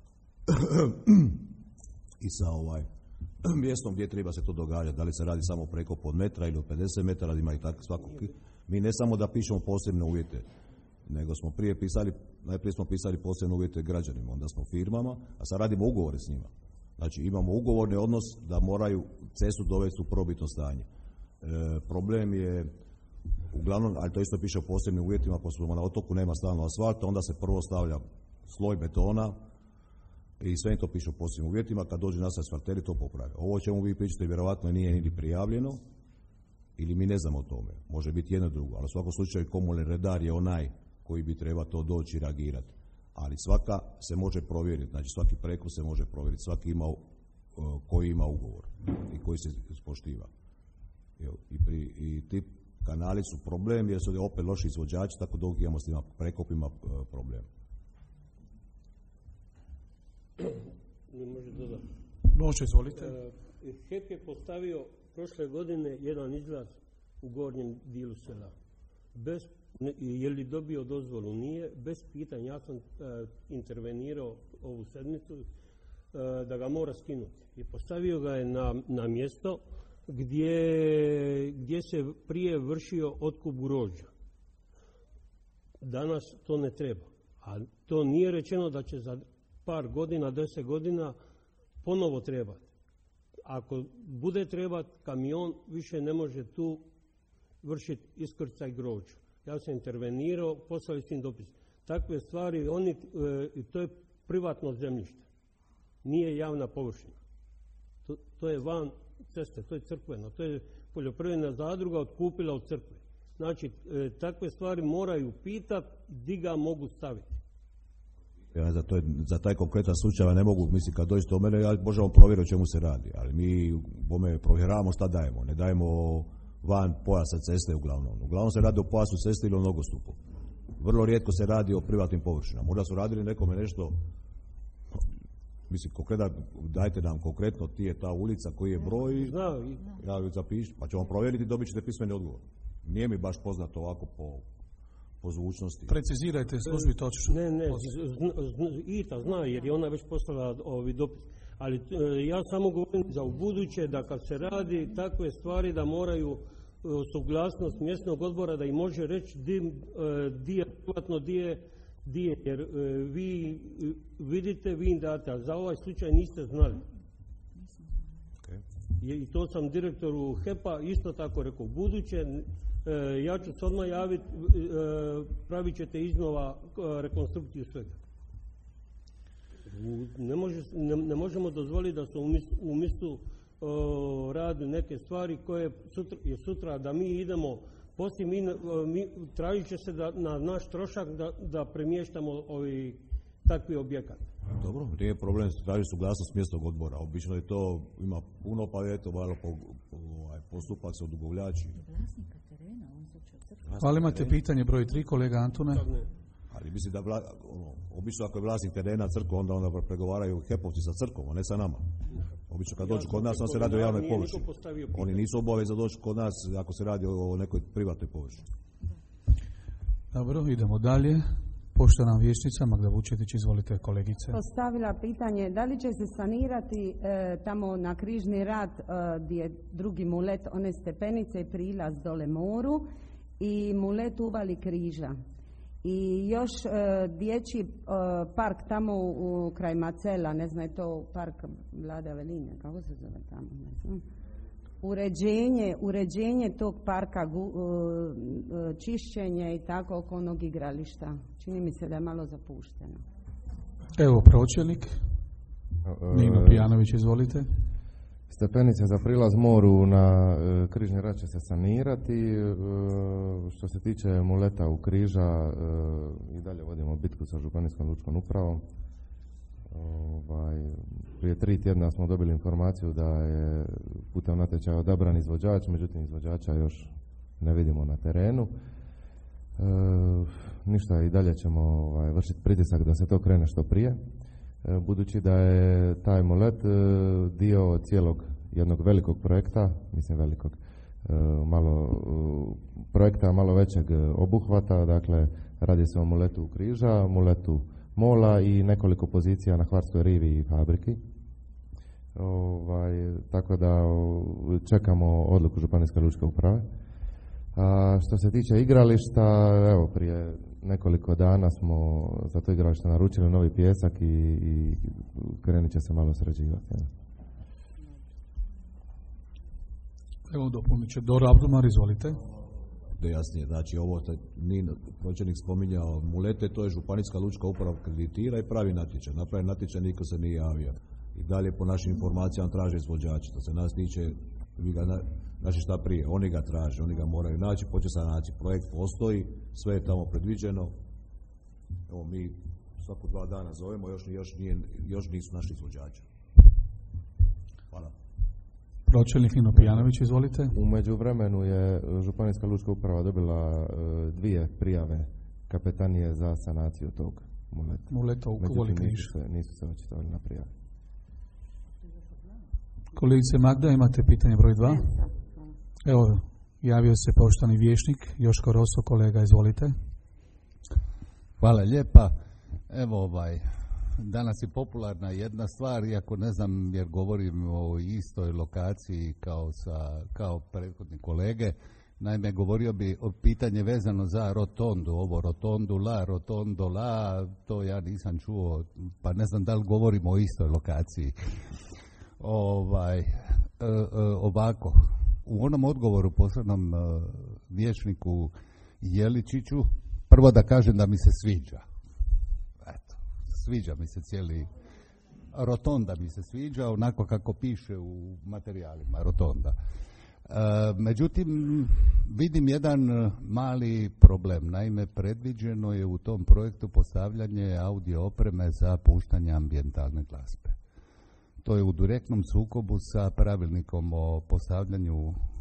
i sa ovaj mjestom gdje treba se to događati, da li se radi samo preko pod metra ili od pedeset metara, ima i tako svakog. Mi ne samo da pišemo posebne uvjete, nego smo prije pisali, najprije smo pisali posebne uvjete građanima, onda smo firmama, a sad radimo ugovore s njima. Znači imamo ugovorni odnos da moraju cestu dovesti u prvobitno stanje. E, problem je uglavnom, ali to isto piše o posebnim uvjetima, pošto na otoku nema stalno asfalta, onda se prvo stavlja sloj betona i sve to piše o posebnim uvjetima, kad dođe nas asfalteri to popravi. Ovo čemu vi pričate vjerovatno nije niti prijavljeno ili mi ne znamo o tome, može biti jedno drugo, ali u svakom slučaju komunalni redar je onaj koji bi treba to doći i reagirati. Ali svaka se može provjeriti, znači svaki preko se može provjeriti, svaki ima uh, koji ima ugovor i koji se ispoštiva. I, pri, i ti kanali su problem jer su opet loši izvođači, tako da imamo s njima prekopima uh, problem. Ne može dodati. Može, izvolite. Uh, H E P je postavio prošle godine jedan izlaz u gornjem dijelu sela. Bez, ne, je li dobio dozvolu? Nije. Bez pitanja. Ja sam uh, intervenirao ovu sedmicu uh, da ga mora skinuti. I postavio ga je na, na mjesto gdje, gdje se prije vršio otkup grožđa. Danas to ne treba. A to nije rečeno da će za par godina, deset godina ponovo trebati. Ako bude trebati, kamion više ne može tu vršiti iskrcaj grožđa. Ja sam intervenirao, poslali s tim dopis. Takve stvari, oni, e, to je privatno zemljište. Nije javna površina. To, to je van ceste, to je crkveno. To je poljoprivredna zadruga otkupila od crkve. Znači, e, takve stvari moraju pitati di ga mogu staviti. Ja za, to je, za taj konkretan slučaj ne mogu, mislim, kad dođete o mene, ja možemo provjeriti o čemu se radi, ali mi bome provjeravamo šta dajemo, ne dajemo van pojasa ceste uglavnom. Uglavnom se radi o pojasu ceste ili o nogostupu. Vrlo rijetko se radi o privatnim površinama. Možda su radili nekome nešto, mislim, konkretno, dajte nam konkretno ti je ta ulica, koji je broj, ja ju zapišem, pa ćemo provjeriti i dobit ćete pismeni odgovor. Nije mi baš poznato ovako po, po zvučnosti. Precizirajte službi točno. Ne, ne, Ita zna jer je ona već poslala ovi dopis. Ali ja samo govorim za ubuduće da kad se radi takve stvari da moraju suglasnost mjesnog odbora da im može reći di je privatno, di je, di je, jer vi vidite, vi im date, a za ovaj slučaj niste znali. Okay. I to sam direktoru H E P-a isto tako rekao. Buduće, ja ću se odmah javiti, pravit ćete iznova rekonstrukciju svega. Ne, može, ne, ne možemo dozvoliti da se u mistu o, radi neke stvari koje sutra, je sutra da mi idemo, poslije mi, mi tražit će se da, na naš trošak da, da premještamo ovi takvi objekat. Dobro, nije problem, traži suglasnost mjesnog odbora. Obično je to, ima puno, pa eto, malo po, po, ovaj, postupak se odugovljači. Hvala, imate pitanje broj tri, kolega Antune. Ali mislim da vla, ono, obično ako je vlasnik terena crkva, onda onda pregovaraju hepovci sa crkvom, a ne sa nama. Obično kad dođu kod nas, on se radi o javnoj površini. Oni nisu obavezni doći kod nas ako se radi o nekoj privatnoj površini. Dobro, idemo dalje. Poštovana vijećnica Magda Vučetić, izvolite kolegice. Postavila pitanje da li će se sanirati e, tamo na križni rad e, gdje je drugi mulet, one stepenice i prilaz dole moru i mulet uvali križa. I još e, dječji e, park tamo u, u kraj Macela, ne znam, je to park Vlade Aveline, kako se zove tamo, ne znam. Uređenje, uređenje tog parka, gu, e, čišćenje i tako oko onog igrališta. Čini mi se da je malo zapušteno. Evo pročelnik. Nino Pijanović, izvolite. Stepenice za prilaz moru na e, križni rad će se sanirati. E, što se tiče muleta u križa, e, i dalje vodimo bitku sa županijskom lučkom upravom. Ovaj, prije tri tjedna smo dobili informaciju da je putem natječaja odabran izvođač, međutim izvođača još ne vidimo na terenu. E, ništa, i dalje ćemo ovaj, vršiti pritisak da se to krene što prije. Budući da je taj mulet dio cijelog jednog velikog projekta, mislim velikog, malo projekta malo većeg obuhvata, dakle radi se o muletu križa, muletu mola i nekoliko pozicija na Hvarskoj rivi i fabriki. Ovaj, tako da čekamo odluku Županijske lučke uprave. A što se tiče igrališta, evo prije nekoliko dana smo za to igralište naručili novi pijesak i, i krenit će se malo sređivati. Ja. Evo dopunit će Doro Abdulmar, izvolite. Da jasnije, znači ovo nije pročelnik spominjao mulete, to je Županijska lučka uprava kreditira i pravi natječaj. Napravi natječaj, niko se nije javio. I dalje po našim informacijama traže izvođači. To se nas tiče, vi ga na, znači šta prije, oni ga traže, oni ga moraju naći, počeo se naći, projekt postoji, sve je tamo predviđeno. Evo mi svako dva dana zovemo, još, još, nije, još nisu naši izvođači. Hvala. Pročelnik Nino Pijanović, izvolite. U međuvremenu je Županijska lučka uprava dobila e, dvije prijave kapetanije za sanaciju tog muleta. Muleta u Voli križ. Nisu se, nisu se očitovali na prijave. Kolegice Magda, imate pitanje broj dva? Evo, javio se poštovani vijećnik Joško Roso, kolega, izvolite. Hvala lijepa. Evo ovaj, danas je popularna jedna stvar, iako ne znam jer govorim o istoj lokaciji kao, sa, kao prethodni kolege. Naime, govorio bi o pitanje vezano za rotondu, ovo rotondu la, rotondo la, to ja nisam čuo, pa ne znam da li govorimo o istoj lokaciji. Ovaj, e, e, ovako, u onom odgovoru poslanom e, vijećniku Jeličiću, prvo da kažem da mi se sviđa. Eto, sviđa mi se cijeli, rotonda mi se sviđa, onako kako piše u materijalima, rotonda. E, međutim, vidim jedan mali problem. Naime, predviđeno je u tom projektu postavljanje audio opreme za puštanje ambijentalne glazbe. To je u direktnom sukobu sa pravilnikom o postavljanju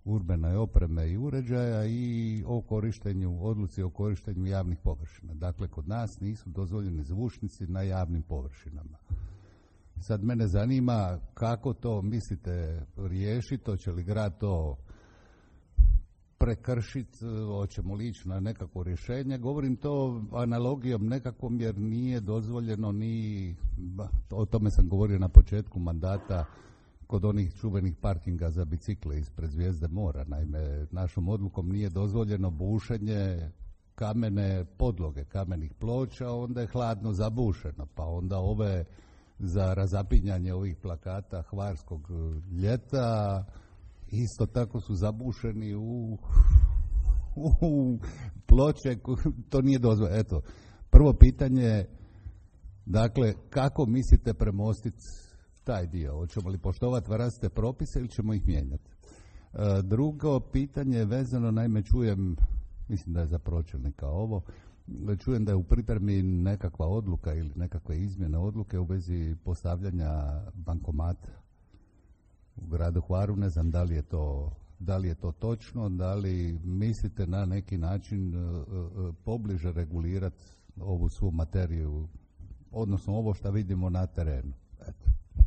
urbane opreme i uređaja i o korištenju, odluci o korištenju javnih površina. Dakle, kod nas nisu dozvoljeni zvučnici na javnim površinama. Sad mene zanima kako to mislite riješiti, hoće li grad to prekršiti, hoćemo li ići na nekakvo rješenje. Govorim to analogijom nekakvom jer nije dozvoljeno ni, o tome sam govorio na početku mandata, kod onih čuvenih parkinga za bicikle ispred Zvijezde mora. Naime, našom odlukom nije dozvoljeno bušenje kamene podloge, kamenih ploča, onda je hladno zabušeno, pa onda ove za razapinjanje ovih plakata hvarskog ljeta isto tako su zabušeni u, u ploče, to nije dozvoljeno. Eto, prvo pitanje, dakle, kako mislite premostiti taj dio? Hoćemo li poštovati vlastite propise ili ćemo ih mijenjati? E, drugo pitanje je vezano, naime čujem, mislim da je za pročelnika ovo, čujem da je u pripremi nekakva odluka ili nekakve izmjene odluke u vezi postavljanja bankomata u gradu Hvaru. Ne znam da li je to, da li je to točno, da li mislite na neki način uh, uh, pobliže regulirati ovu svu materiju, odnosno ovo što vidimo na terenu. Eto.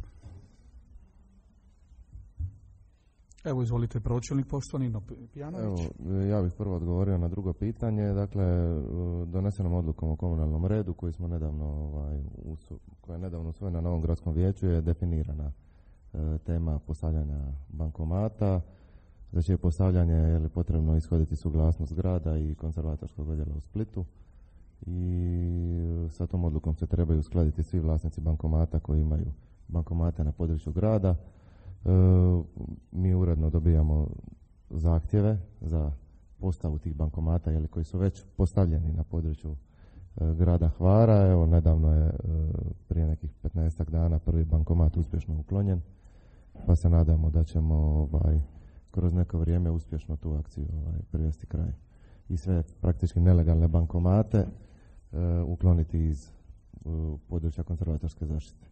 Evo, izvolite, pročelnik, poštovani Nino Pijanović. Evo, ja bih prvo odgovorio na drugo pitanje. Dakle, donesenom odlukom o komunalnom redu koji smo nedavno, ovaj, usu, koja je nedavno usvojena na novom gradskom vijeću je definirana e, tema postavljanja bankomata. Znači je postavljanje je li potrebno ishoditi suglasnost grada i konzervatorskog odjela u Splitu i sa tom odlukom se trebaju uskladiti svi vlasnici bankomata koji imaju bankomate na području grada. E, mi uredno dobijamo zahtjeve za postavu tih bankomata jeli, koji su već postavljeni na području e, grada Hvara. Evo, nedavno je e, prije nekih petnaestak dana prvi bankomat uspješno uklonjen, pa se nadamo da ćemo ovaj, kroz neko vrijeme uspješno tu akciju ovaj, privesti kraj i sve praktički nelegalne bankomate e, ukloniti iz e, područja konzervatorske zaštite.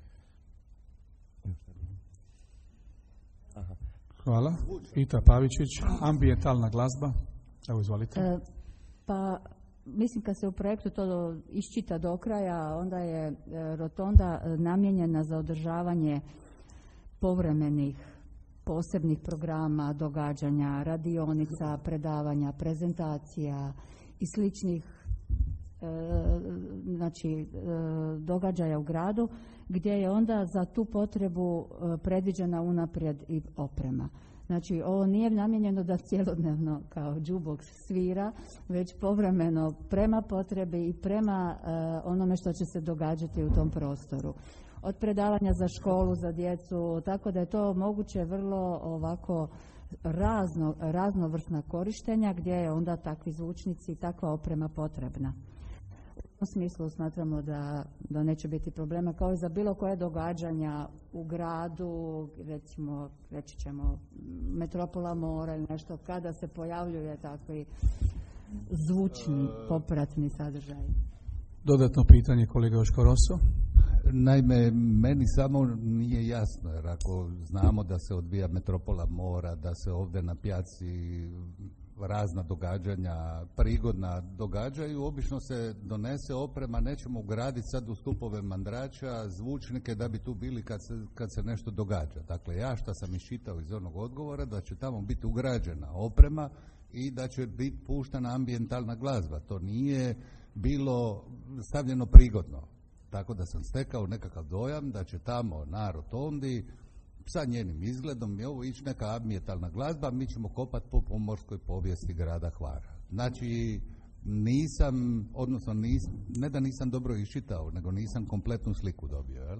Aha. Hvala. Pita Pavičić, ambijentalna glazba. Evo, izvolite. E, pa, mislim kad se u projektu to do, iščita do kraja, onda je e, rotonda e, namijenjena za održavanje povremenih posebnih programa, događanja, radionica, predavanja, prezentacija i sličnih e, znači, e, događaja u gradu, gdje je onda za tu potrebu e, predviđena unaprijed i oprema. Znači, ovo nije namijenjeno da cjelodnevno kao jukebox svira, već povremeno prema potrebi i prema e, onome što će se događati u tom prostoru. Od predavanja za školu, za djecu, tako da je to moguće vrlo ovako razno, raznovrsna korištenja gdje je onda takvi zvučnici i takva oprema potrebna. U tom smislu smatramo da, da neće biti problema, kao i za bilo koje događanja u gradu, recimo, reći ćemo, Metropola mora ili nešto, kada se pojavljuje takvi zvučni popratni sadržaj. Dodatno pitanje, kolega Joško Rosso. Naime, meni samo nije jasno, jer ako znamo da se odvija Metropola mora, da se ovdje na pijaci razna događanja, prigodna događaju, obično se donese oprema, nećemo ugraditi sad u stupove mandrača, zvučnike da bi tu bili kad se, kad se nešto događa. Dakle, ja što sam iščitao iz onog odgovora, da će tamo biti ugrađena oprema i da će biti puštana ambijentalna glazba. To nije bilo stavljeno prigodno. Tako da sam stekao nekakav dojam da će tamo na rotondi sa njenim izgledom je ovo ići neka ambijentalna glazba, mi ćemo kopati po pomorskoj povijesti grada Hvara. Znači, nisam, odnosno nis, ne da nisam dobro iščitao, nego nisam kompletnu sliku dobio, jel?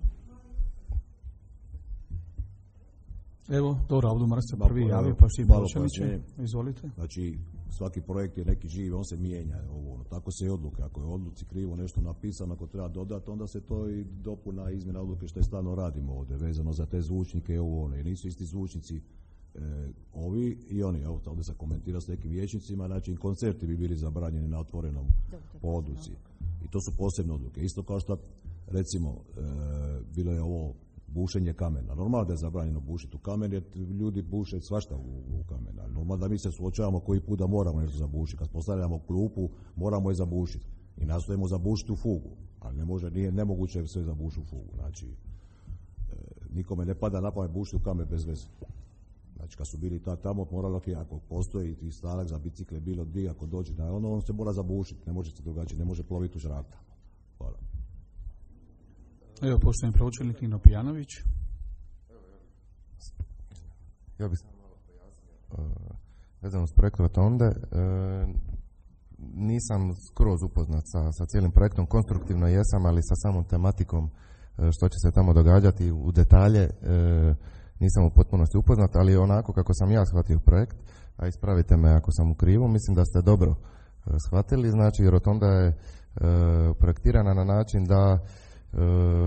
Evo, dobro, Abdulmar se prvi javio, pa što je izvolite. Znači, svaki projekt je neki živi, on se mijenja. Ovo, tako se i odluke. Ako je odluci krivo nešto napisano, ako treba dodati, onda se to i dopuna izmjena odluke što je stvarno radimo ovdje, vezano za te zvučnike i ovo ono. I nisu isti zvučnici e, ovi i oni. Evo, ovdje sam komentirao s nekim vijećnicima, znači koncerti bi bili zabranjeni na otvorenom po odluci. I to su posebne odluke. Isto kao što, recimo, e, bilo je ovo bušenje kamena. Normalno da je zabranjeno bušiti u kamen, jer ljudi buše svašta u, u kamen. Ali normalno da mi se suočavamo koji put da moramo nešto zabušiti. Kad postavljamo klupu, moramo je zabušiti. I nastojimo zabušiti u fugu. Ali ne može, nije nemoguće sve zabušiti u fugu. Znači, e, nikome ne pada na pamet bušiti u kamen bez veze. Znači, kad su bili ta tamo, moralo je, ako postoji ti stanak za bicikle, bilo dvije, ako dođe na ono, on se mora zabušiti. Ne može se drugačije, ne može ploviti u zrak tamo. Hvala. Evo, poštovani pročelnik Nino Pijanović. Ja bih samo malo pojasnio. Vezano s projektom Rotonde, nisam skroz upoznat sa, sa cijelim projektom, konstruktivno jesam, ali sa samom tematikom što će se tamo događati u detalje, nisam u potpunosti upoznat, ali onako kako sam ja shvatio projekt, a ispravite me ako sam u krivu, mislim da ste dobro shvatili. Znači, Rotonda je projektirana na način da E,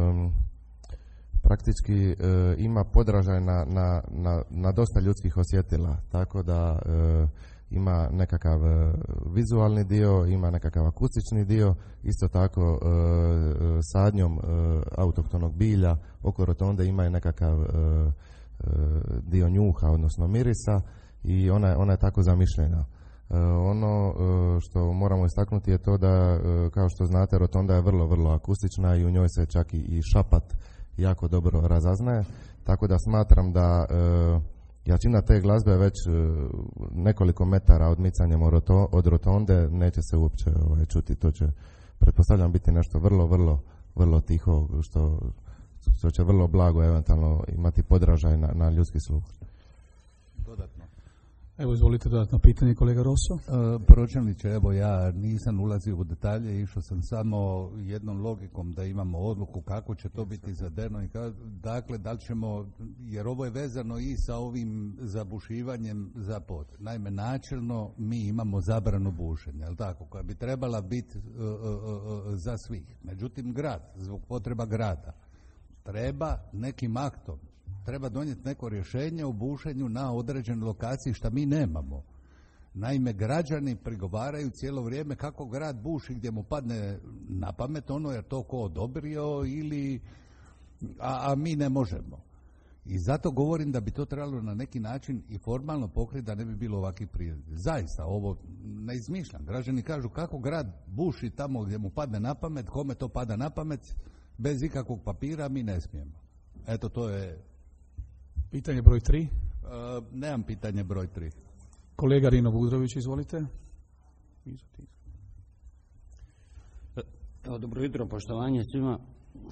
praktički e, ima podražaj na, na, na, na dosta ljudskih osjetila, tako da e, ima nekakav e, vizualni dio, ima nekakav akustični dio, isto tako e, sadnjom e, autohtonog bilja oko rotonde ima i nekakav e, e, dio njuha, odnosno mirisa, i ona, ona je tako zamišljena. Ono što moramo istaknuti je to da, kao što znate, rotonda je vrlo, vrlo akustična i u njoj se čak i šapat jako dobro razaznaje, tako da smatram da jačina te glazbe već nekoliko metara odmicanjem od rotonde neće se uopće ovaj, čuti. To će, pretpostavljam, biti nešto vrlo, vrlo, vrlo tiho, što, što će vrlo blago eventualno imati podražaj na, na ljudski sluh. Dodatno. Evo, izvolite dodatno pitanje, kolega Rosso. E, pročelniče, evo ja nisam ulazio u detalje, išao sam samo jednom logikom da imamo odluku kako će to biti izvedeno i kako, dakle, da li ćemo, jer ovo je vezano i sa ovim zabušivanjem za pod. Naime, načelno mi imamo zabranu bušenja, jel tako, koja bi trebala biti uh, uh, uh, za svih. Međutim, grad, zbog potreba grada, treba nekim aktom, treba donijeti neko rješenje o bušenju na određenoj lokaciji, što mi nemamo. Naime, građani prigovaraju cijelo vrijeme kako grad buši gdje mu padne na pamet, ono je to ko odobrio ili, a, a mi ne možemo. I zato govorim da bi to trebalo na neki način i formalno pokriti da ne bi bilo ovakvih prijedloga. Zaista, ovo ne izmišljam. Građani kažu kako grad buši tamo gdje mu padne na pamet, kome to pada na pamet, bez ikakvog papira, mi ne smijemo. Eto, to je... Pitanje broj tri. Uh, nemam pitanje broj tri. Kolega Rino Budrović, izvolite. Evo, dobro jutro, poštovanje svima.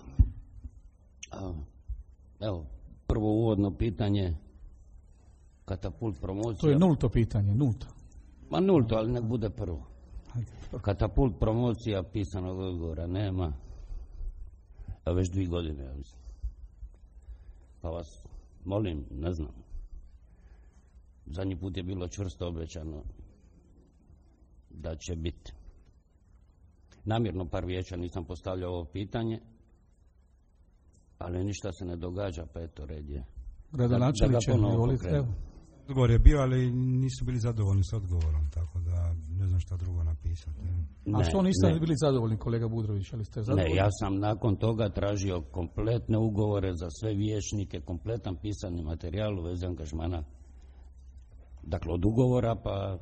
Evo, prvo uvodno pitanje, katapult promocija. To je nulto pitanje, nulto. Ma nulto, ali nek bude prvo. Katapult promocija, pisanog odgovora nema. A već dvije godine, ja mislim. Pa vas molim, ne znam. Zadnji put je bilo čvrsto obećano da će biti. Namjerno par vijeća nisam postavljao ovo pitanje, ali ništa se ne događa, pa eto, red je. Gradonačelniče, izvolite. Odgovor je bio, ali nisu bili zadovoljni s odgovorom, tako da ne znam šta drugo napisati. Ne, A što niste ne. bili zadovoljni, kolega Budrović, ali ste zadovoljni? Ne, ja sam nakon toga tražio kompletne ugovore za sve vijećnike, kompletan pisani materijal u vezi angažmana. Dakle, od ugovora pa...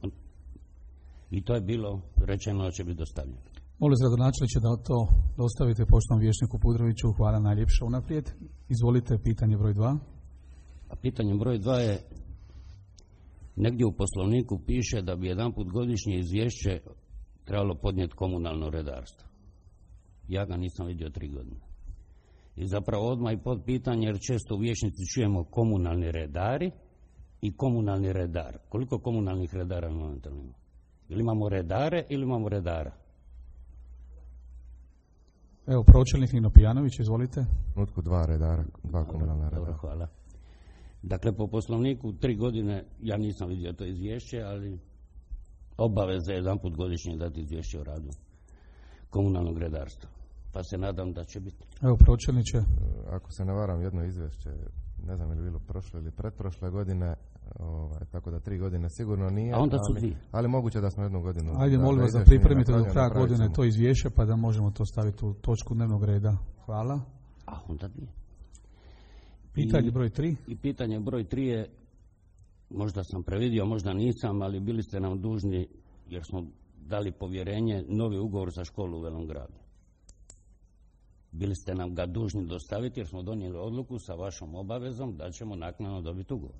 I to je bilo rečeno da će biti dostavljeno. Molim gradonačelniče da to dostavite poštovanom vijećniku Budroviću. Hvala najljepše unaprijed. Izvolite, pitanje broj dva. A pitanje broj dva je, negdje u poslovniku piše da bi jedan put godišnje izvješće trebalo podnijeti komunalno redarstvo. Ja ga nisam vidio tri godine. I zapravo odmah i pod pitanje, jer često u vijećnici čujemo komunalni redari i komunalni redar. Koliko komunalnih redara momentalno imamo? Ili imamo redare ili imamo redara? Evo, pročelnik Nino Pijanović, izvolite. Nutku dva redara, dva komunalna redara. Dobro, hvala. Dakle, po poslovniku tri godine ja nisam vidio to izvješće, ali obaveza je jedan put godišnje dati izvješće o radu komunalnog redarstva. Pa se nadam da će biti. Evo, pročelniče. Ako se ne varam, jedno izvješće, ne znam je li bilo prošle ili pretprošle godine, ovaj, tako da tri godine sigurno nije. A onda su ali, dvije. Ali moguće da smo jednu godinu. Ajde, molim vas da pripremite do kraja godine to izvješće, pa da možemo to staviti u točku dnevnog reda. Hvala. A onda dvije. Pitanje I, broj tri. I pitanje broj tri je, možda sam previdio, možda nisam, ali bili ste nam dužni, jer smo dali povjerenje, novi ugovor za školu u Velom Gradu. Bili ste nam ga dužni dostaviti jer smo donijeli odluku sa vašom obavezom da ćemo naknadno dobiti ugovor.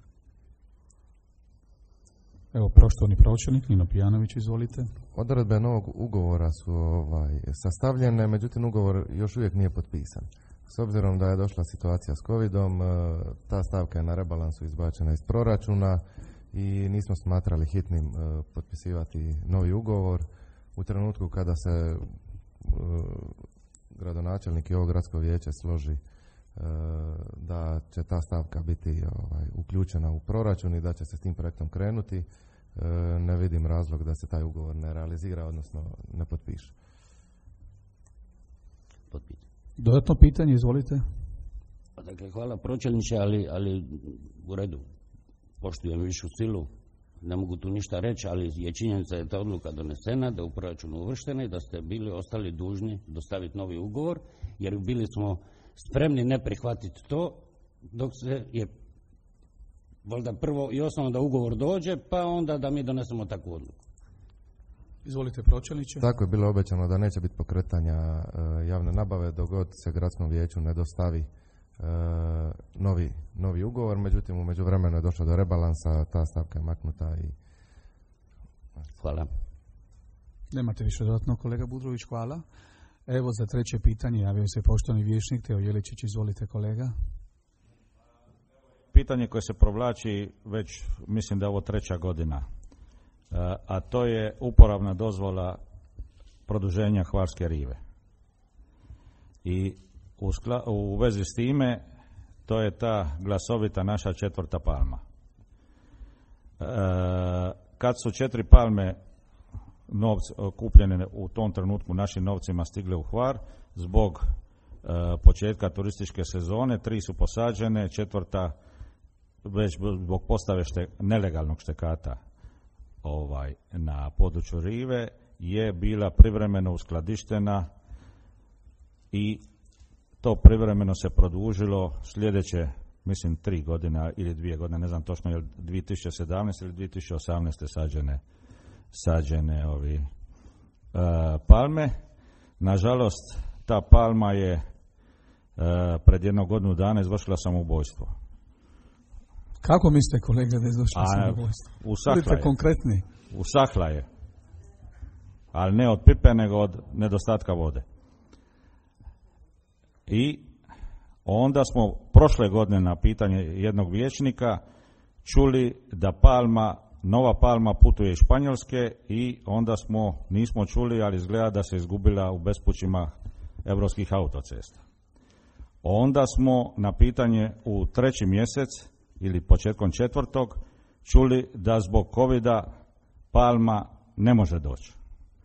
Evo, poštovani pročelnik Nino Pijanović, izvolite. Odredbe novog ugovora su ovaj, sastavljene, međutim ugovor još uvijek nije potpisan. S obzirom da je došla situacija s covidom, ta stavka je na rebalansu izbačena iz proračuna i nismo smatrali hitnim potpisivati novi ugovor. U trenutku kada se gradonačelnik i ovo gradsko vijeće složi da će ta stavka biti ovaj, uključena u proračun i da će se s tim projektom krenuti, ne vidim razlog da se taj ugovor ne realizira, odnosno ne potpiše. Potpiše. Dodatno pitanje, izvolite. Dakle, hvala pročelniče, ali, ali u redu, poštujem višu silu, ne mogu tu ništa reći, ali je činjenica da je ta odluka donesena, da je u proračunu uvrštena i da ste bili ostali dužni dostaviti novi ugovor, jer bili smo spremni ne prihvatiti to, dok se je valjda prvo i osnovno da ugovor dođe, pa onda da mi donesemo takvu odluku. Izvolite pročelniče. Tako je bilo obećano da neće biti pokretanja e, javne nabave dok god se gradskom vijeću ne dostavi e, novi, novi ugovor, međutim u međuvremenu je došlo do rebalansa, ta stavka je maknuta i... Hvala. Nemate više dodatno, kolega Budrović, hvala. Evo za treće pitanje javio se poštovani vijećnik Teo Jeličić, izvolite kolega. Pitanje koje se provlači već, mislim da je ovo treća godina, a to je uporabna dozvola produženja Hvarske rive. I u, skla, u vezi s time, to je ta glasovita naša četvrta palma. E, kad su četiri palme novci, kupljene u tom trenutku našim novcima stigle u Hvar, zbog e, početka turističke sezone, tri su posađene, četvrta već zbog postave šte, nelegalnog štekata ovaj, na području rive je bila privremeno uskladištena i to privremeno se produžilo sljedeće, mislim, tri godina ili dvije godine, ne znam točno, je li dvije tisuće sedamnaeste ili dvije tisuće osamnaeste sađene, sađene ovi uh, palme. Nažalost, ta palma je uh, pred jednog godinu dana izvršila samoubojstvo. Kako mislite, kolega, da je izvršila samoubojstvo? Usahla je. Konkretni. Usahla je. Ali ne od pipe, nego od nedostatka vode. I onda smo prošle godine na pitanje jednog vijećnika čuli da palma, nova palma putuje iz Španjolske i onda smo, nismo čuli, ali izgleda da se izgubila u bespućima europskih autocesta. Onda smo na pitanje u treći mjesec ili početkom četvrtog čuli da zbog covida palma ne može doći.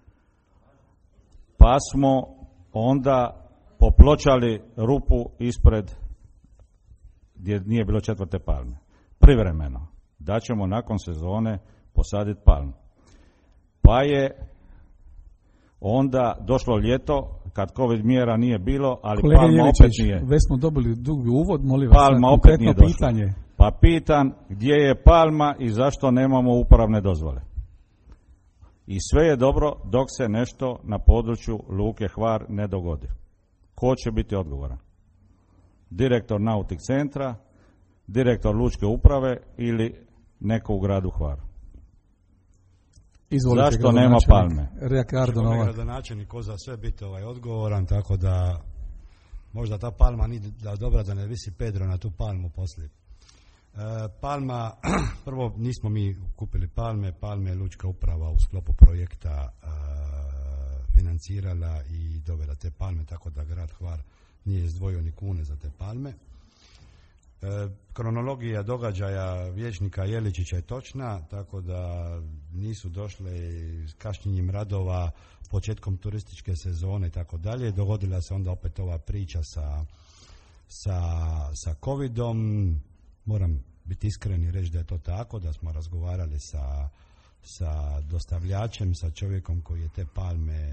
Pa smo onda popločali rupu ispred gdje nije bilo četvrte palme. Privremeno. Da ćemo nakon sezone posaditi palmu. Pa je onda došlo ljeto kad covid mjera nije bilo, ali kolega palma Jeličić, opet nije. Već smo dobili dugi uvod, molim vas. Palma opet nije došla. Pitanje. Pa pitan gdje je palma i zašto nemamo uporabne dozvole. I sve je dobro dok se nešto na području Luke Hvar ne dogodi. Ko će biti odgovoran? Direktor Nautik centra, direktor Lučke uprave ili neko u gradu Hvaru? Izvolite, zašto nema palme? Ricardo Novak. Gradonačelnik ko za sve biti ovaj odgovoran, tako da možda ta palma nije da dobra da ne visi Pedro na tu palmu poslije. E, palma, prvo nismo mi kupili palme, palme je Lučka uprava u sklopu projekta e, financirala i dovela te palme, tako da grad Hvar nije izdvojio ni kune za te palme. E, kronologija događaja vijećnika Jeličića je točna, tako da nisu došle s kašnjenjem radova početkom turističke sezone i tako dalje. Dogodila se onda opet ova priča sa, sa, sa covidom. Moram biti iskren i reći da je to tako, da smo razgovarali sa, sa dostavljačem, sa čovjekom koji je te palme e,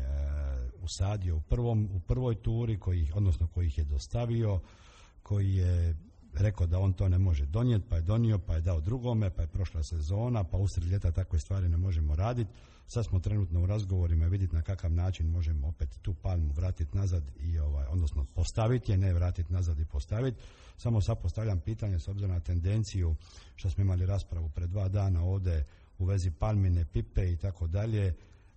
usadio u, prvom, u prvoj turi, koji, odnosno koji ih je dostavio, koji je rekao da on to ne može donijeti, pa je donio, pa je dao drugome, pa je prošla sezona, pa usred ljeta takve stvari ne možemo raditi. Sad smo trenutno u razgovorima i vidjeti na kakav način možemo opet tu palmu vratiti nazad i ovaj, odnosno postaviti je, ne vratiti nazad i postaviti. Samo sad postavljam pitanje s obzirom na tendenciju što smo imali raspravu pred dva dana ovdje u vezi palmine pipe i tako dalje.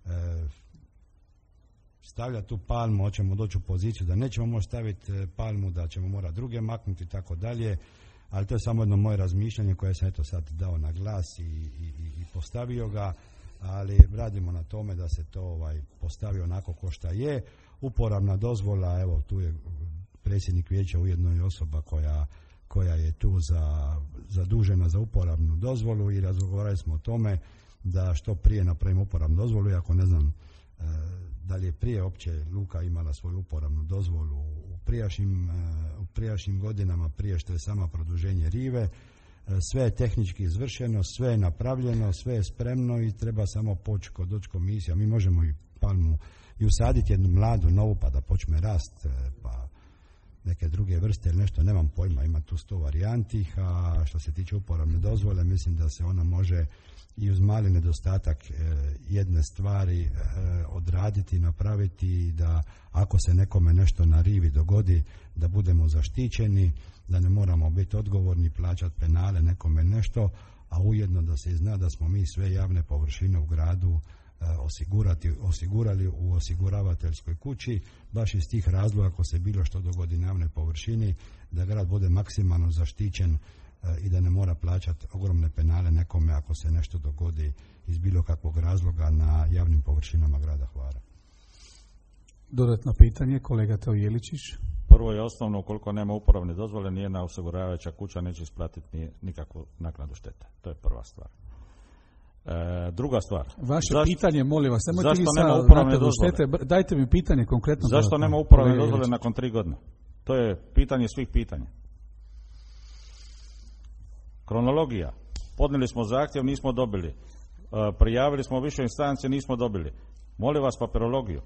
Stavlja tu palmu, hoćemo doći u poziciju da nećemo moći staviti palmu, da ćemo morati druge maknuti i tako dalje, ali to je samo jedno moje razmišljanje koje sam eto sad dao na glas i, i, i postavio ga, ali radimo na tome da se to ovaj, postavi onako ko šta je. Uporabna dozvola, evo tu je predsjednik vijeća ujedno i osoba koja, koja je tu za, zadužena za uporabnu dozvolu i razgovarali smo o tome da što prije napravimo uporabnu dozvolu, iako ne znam e, da li je prije opće Luka imala svoju uporabnu dozvolu u prijašnjim, u prijašnjim godinama, prije što je sama produženje rive. Sve je tehnički izvršeno, sve je napravljeno, sve je spremno i treba samo poći kod doći komisija. Mi možemo i palmu i usaditi jednu mladu novu pa da počne rast, pa neke druge vrste ili nešto, nemam pojma, ima tu sto varijanti, a što se tiče uporabne dozvole, mislim da se ona može i uz mali nedostatak e, jedne stvari e, odraditi i napraviti, da ako se nekome nešto na rivi dogodi da budemo zaštićeni, da ne moramo biti odgovorni, plaćati penale nekome nešto, a ujedno da se zna da smo mi sve javne površine u gradu e, osigurati, osigurali u osiguravateljskoj kući, baš iz tih razloga ako se bilo što dogodi na javnoj površini, da grad bude maksimalno zaštićen i da ne mora plaćati ogromne penale nekome ako se nešto dogodi iz bilo kakvog razloga na javnim površinama grada Hvara. Dodatno pitanje, kolega Teo Jeličić. Prvo je osnovno, ukoliko nema uporabne dozvole, nijedna osiguravajuća kuća neće isplatiti nikakvu naknadu štete. To je prva stvar. E, druga stvar. Vaše zašto, pitanje, molim vas, nemojte zašto vi nema sa uporabne naknadu dozvole? štete, dajte mi pitanje konkretno. Zašto dodatno, nema uporabne kolega dozvole Jeličić? nakon tri godine? To je pitanje svih pitanja. Kronologija. Podnijeli smo zahtjev, nismo dobili. E, prijavili smo više instance, nismo dobili. Molim vas papirologiju.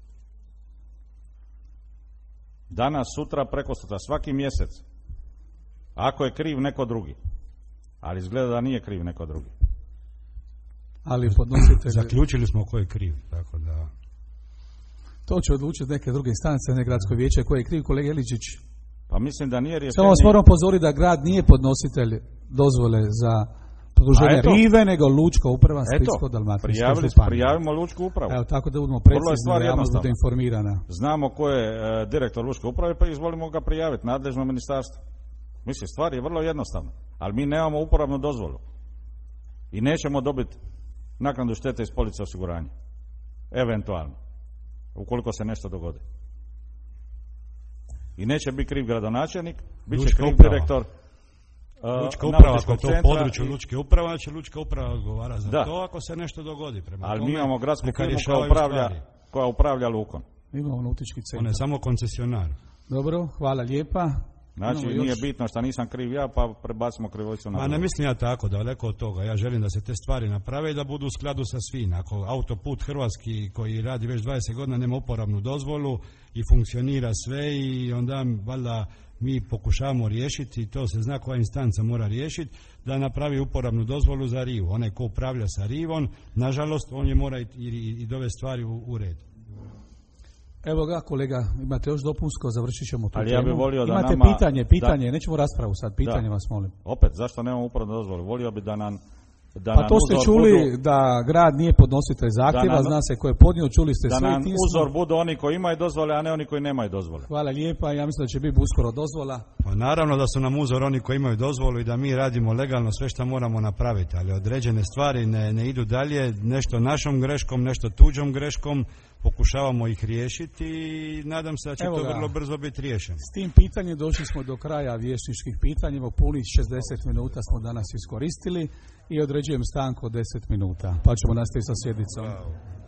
Danas, sutra, prekosutra, svaki mjesec. Ako je kriv neko drugi. Ali izgleda da nije kriv neko drugi. Ali podnosite... Zaključili smo ko je kriv, tako da... To će odlučiti neke druge instance, ne gradsko vijeće. Ko je kriv, kolega Jeličić? Pa mislim da nije rješenje... Samo vas moram upozoriti da grad nije podnositelj dozvole za produženje rive, nego Lučka uprava Splitsko-dalmatinske prijavili, županije. Prijavimo Lučku upravu. Evo, tako da budemo precizni, da javnost bude informirana. Znamo ko je e, direktor Lučke uprave, pa izvolimo ga prijaviti, nadležno ministarstvo. Mislim, stvar je vrlo jednostavna, ali mi nemamo uporabnu dozvolu. I nećemo dobiti naknadu štete iz police osiguranja. Eventualno. Ukoliko se nešto dogodi. I neće biti kriv gradonačelnik, bit će kriv uprava. direktor uh, Lučka uprava, ako to u području i... Lučke uprave, će Lučka uprava odgovara za da. to ako se nešto dogodi. Prema ali tome, mi imamo gradsku firmu koja rješavaju upravlja, stvari. koja upravlja lukom. Imamo nautički centar. On je samo koncesionar. Dobro, hvala lijepa. Znači, Imamo nije još... bitno što nisam kriv ja, pa prebacimo krivicu na Ma ne mislim ja tako, daleko od toga. Ja želim da se te stvari naprave i da budu u skladu sa svim. Ako autoput hrvatski koji radi već dvadeset godina nema uporabnu dozvolu i funkcionira sve i onda valjda mi pokušavamo riješiti, to se zna koja instanca mora riješiti, da napravi uporabnu dozvolu za rivu. Onaj ko upravlja sa rivom, nažalost, on je mora i, i, i dove stvari u, u red. Evo ga, kolega, imate još dopunsko, završit ćemo tu Ali temu. ja bih volio da imate nama, pitanje, pitanje, da, nećemo raspravu sad, pitanje da. vas molim. Opet, zašto nemamo uporabnu dozvolu? Volio bi da nam da Pa nam to ste čuli budu, da grad nije podnositelj zahtjeva, nam, zna se ko je podnio, čuli ste da sve. Da nam uzor budu oni koji imaju dozvole, a ne oni koji nemaju dozvole. Hvala lijepa, ja mislim da će biti uskoro dozvola. Pa naravno da su nam uzor oni koji imaju dozvolu i da mi radimo legalno sve što moramo napraviti, ali određene stvari ne, ne idu dalje, nešto našom greškom, nešto tuđom greškom, pokušavamo ih riješiti i nadam se da će Evo to ga. vrlo brzo biti riješeno. S tim pitanjem došli smo do kraja vijećničkih pitanja, punih šezdeset minuta smo danas iskoristili i određujem stanku od deset minuta, pa ćemo nastaviti sa sjednicom.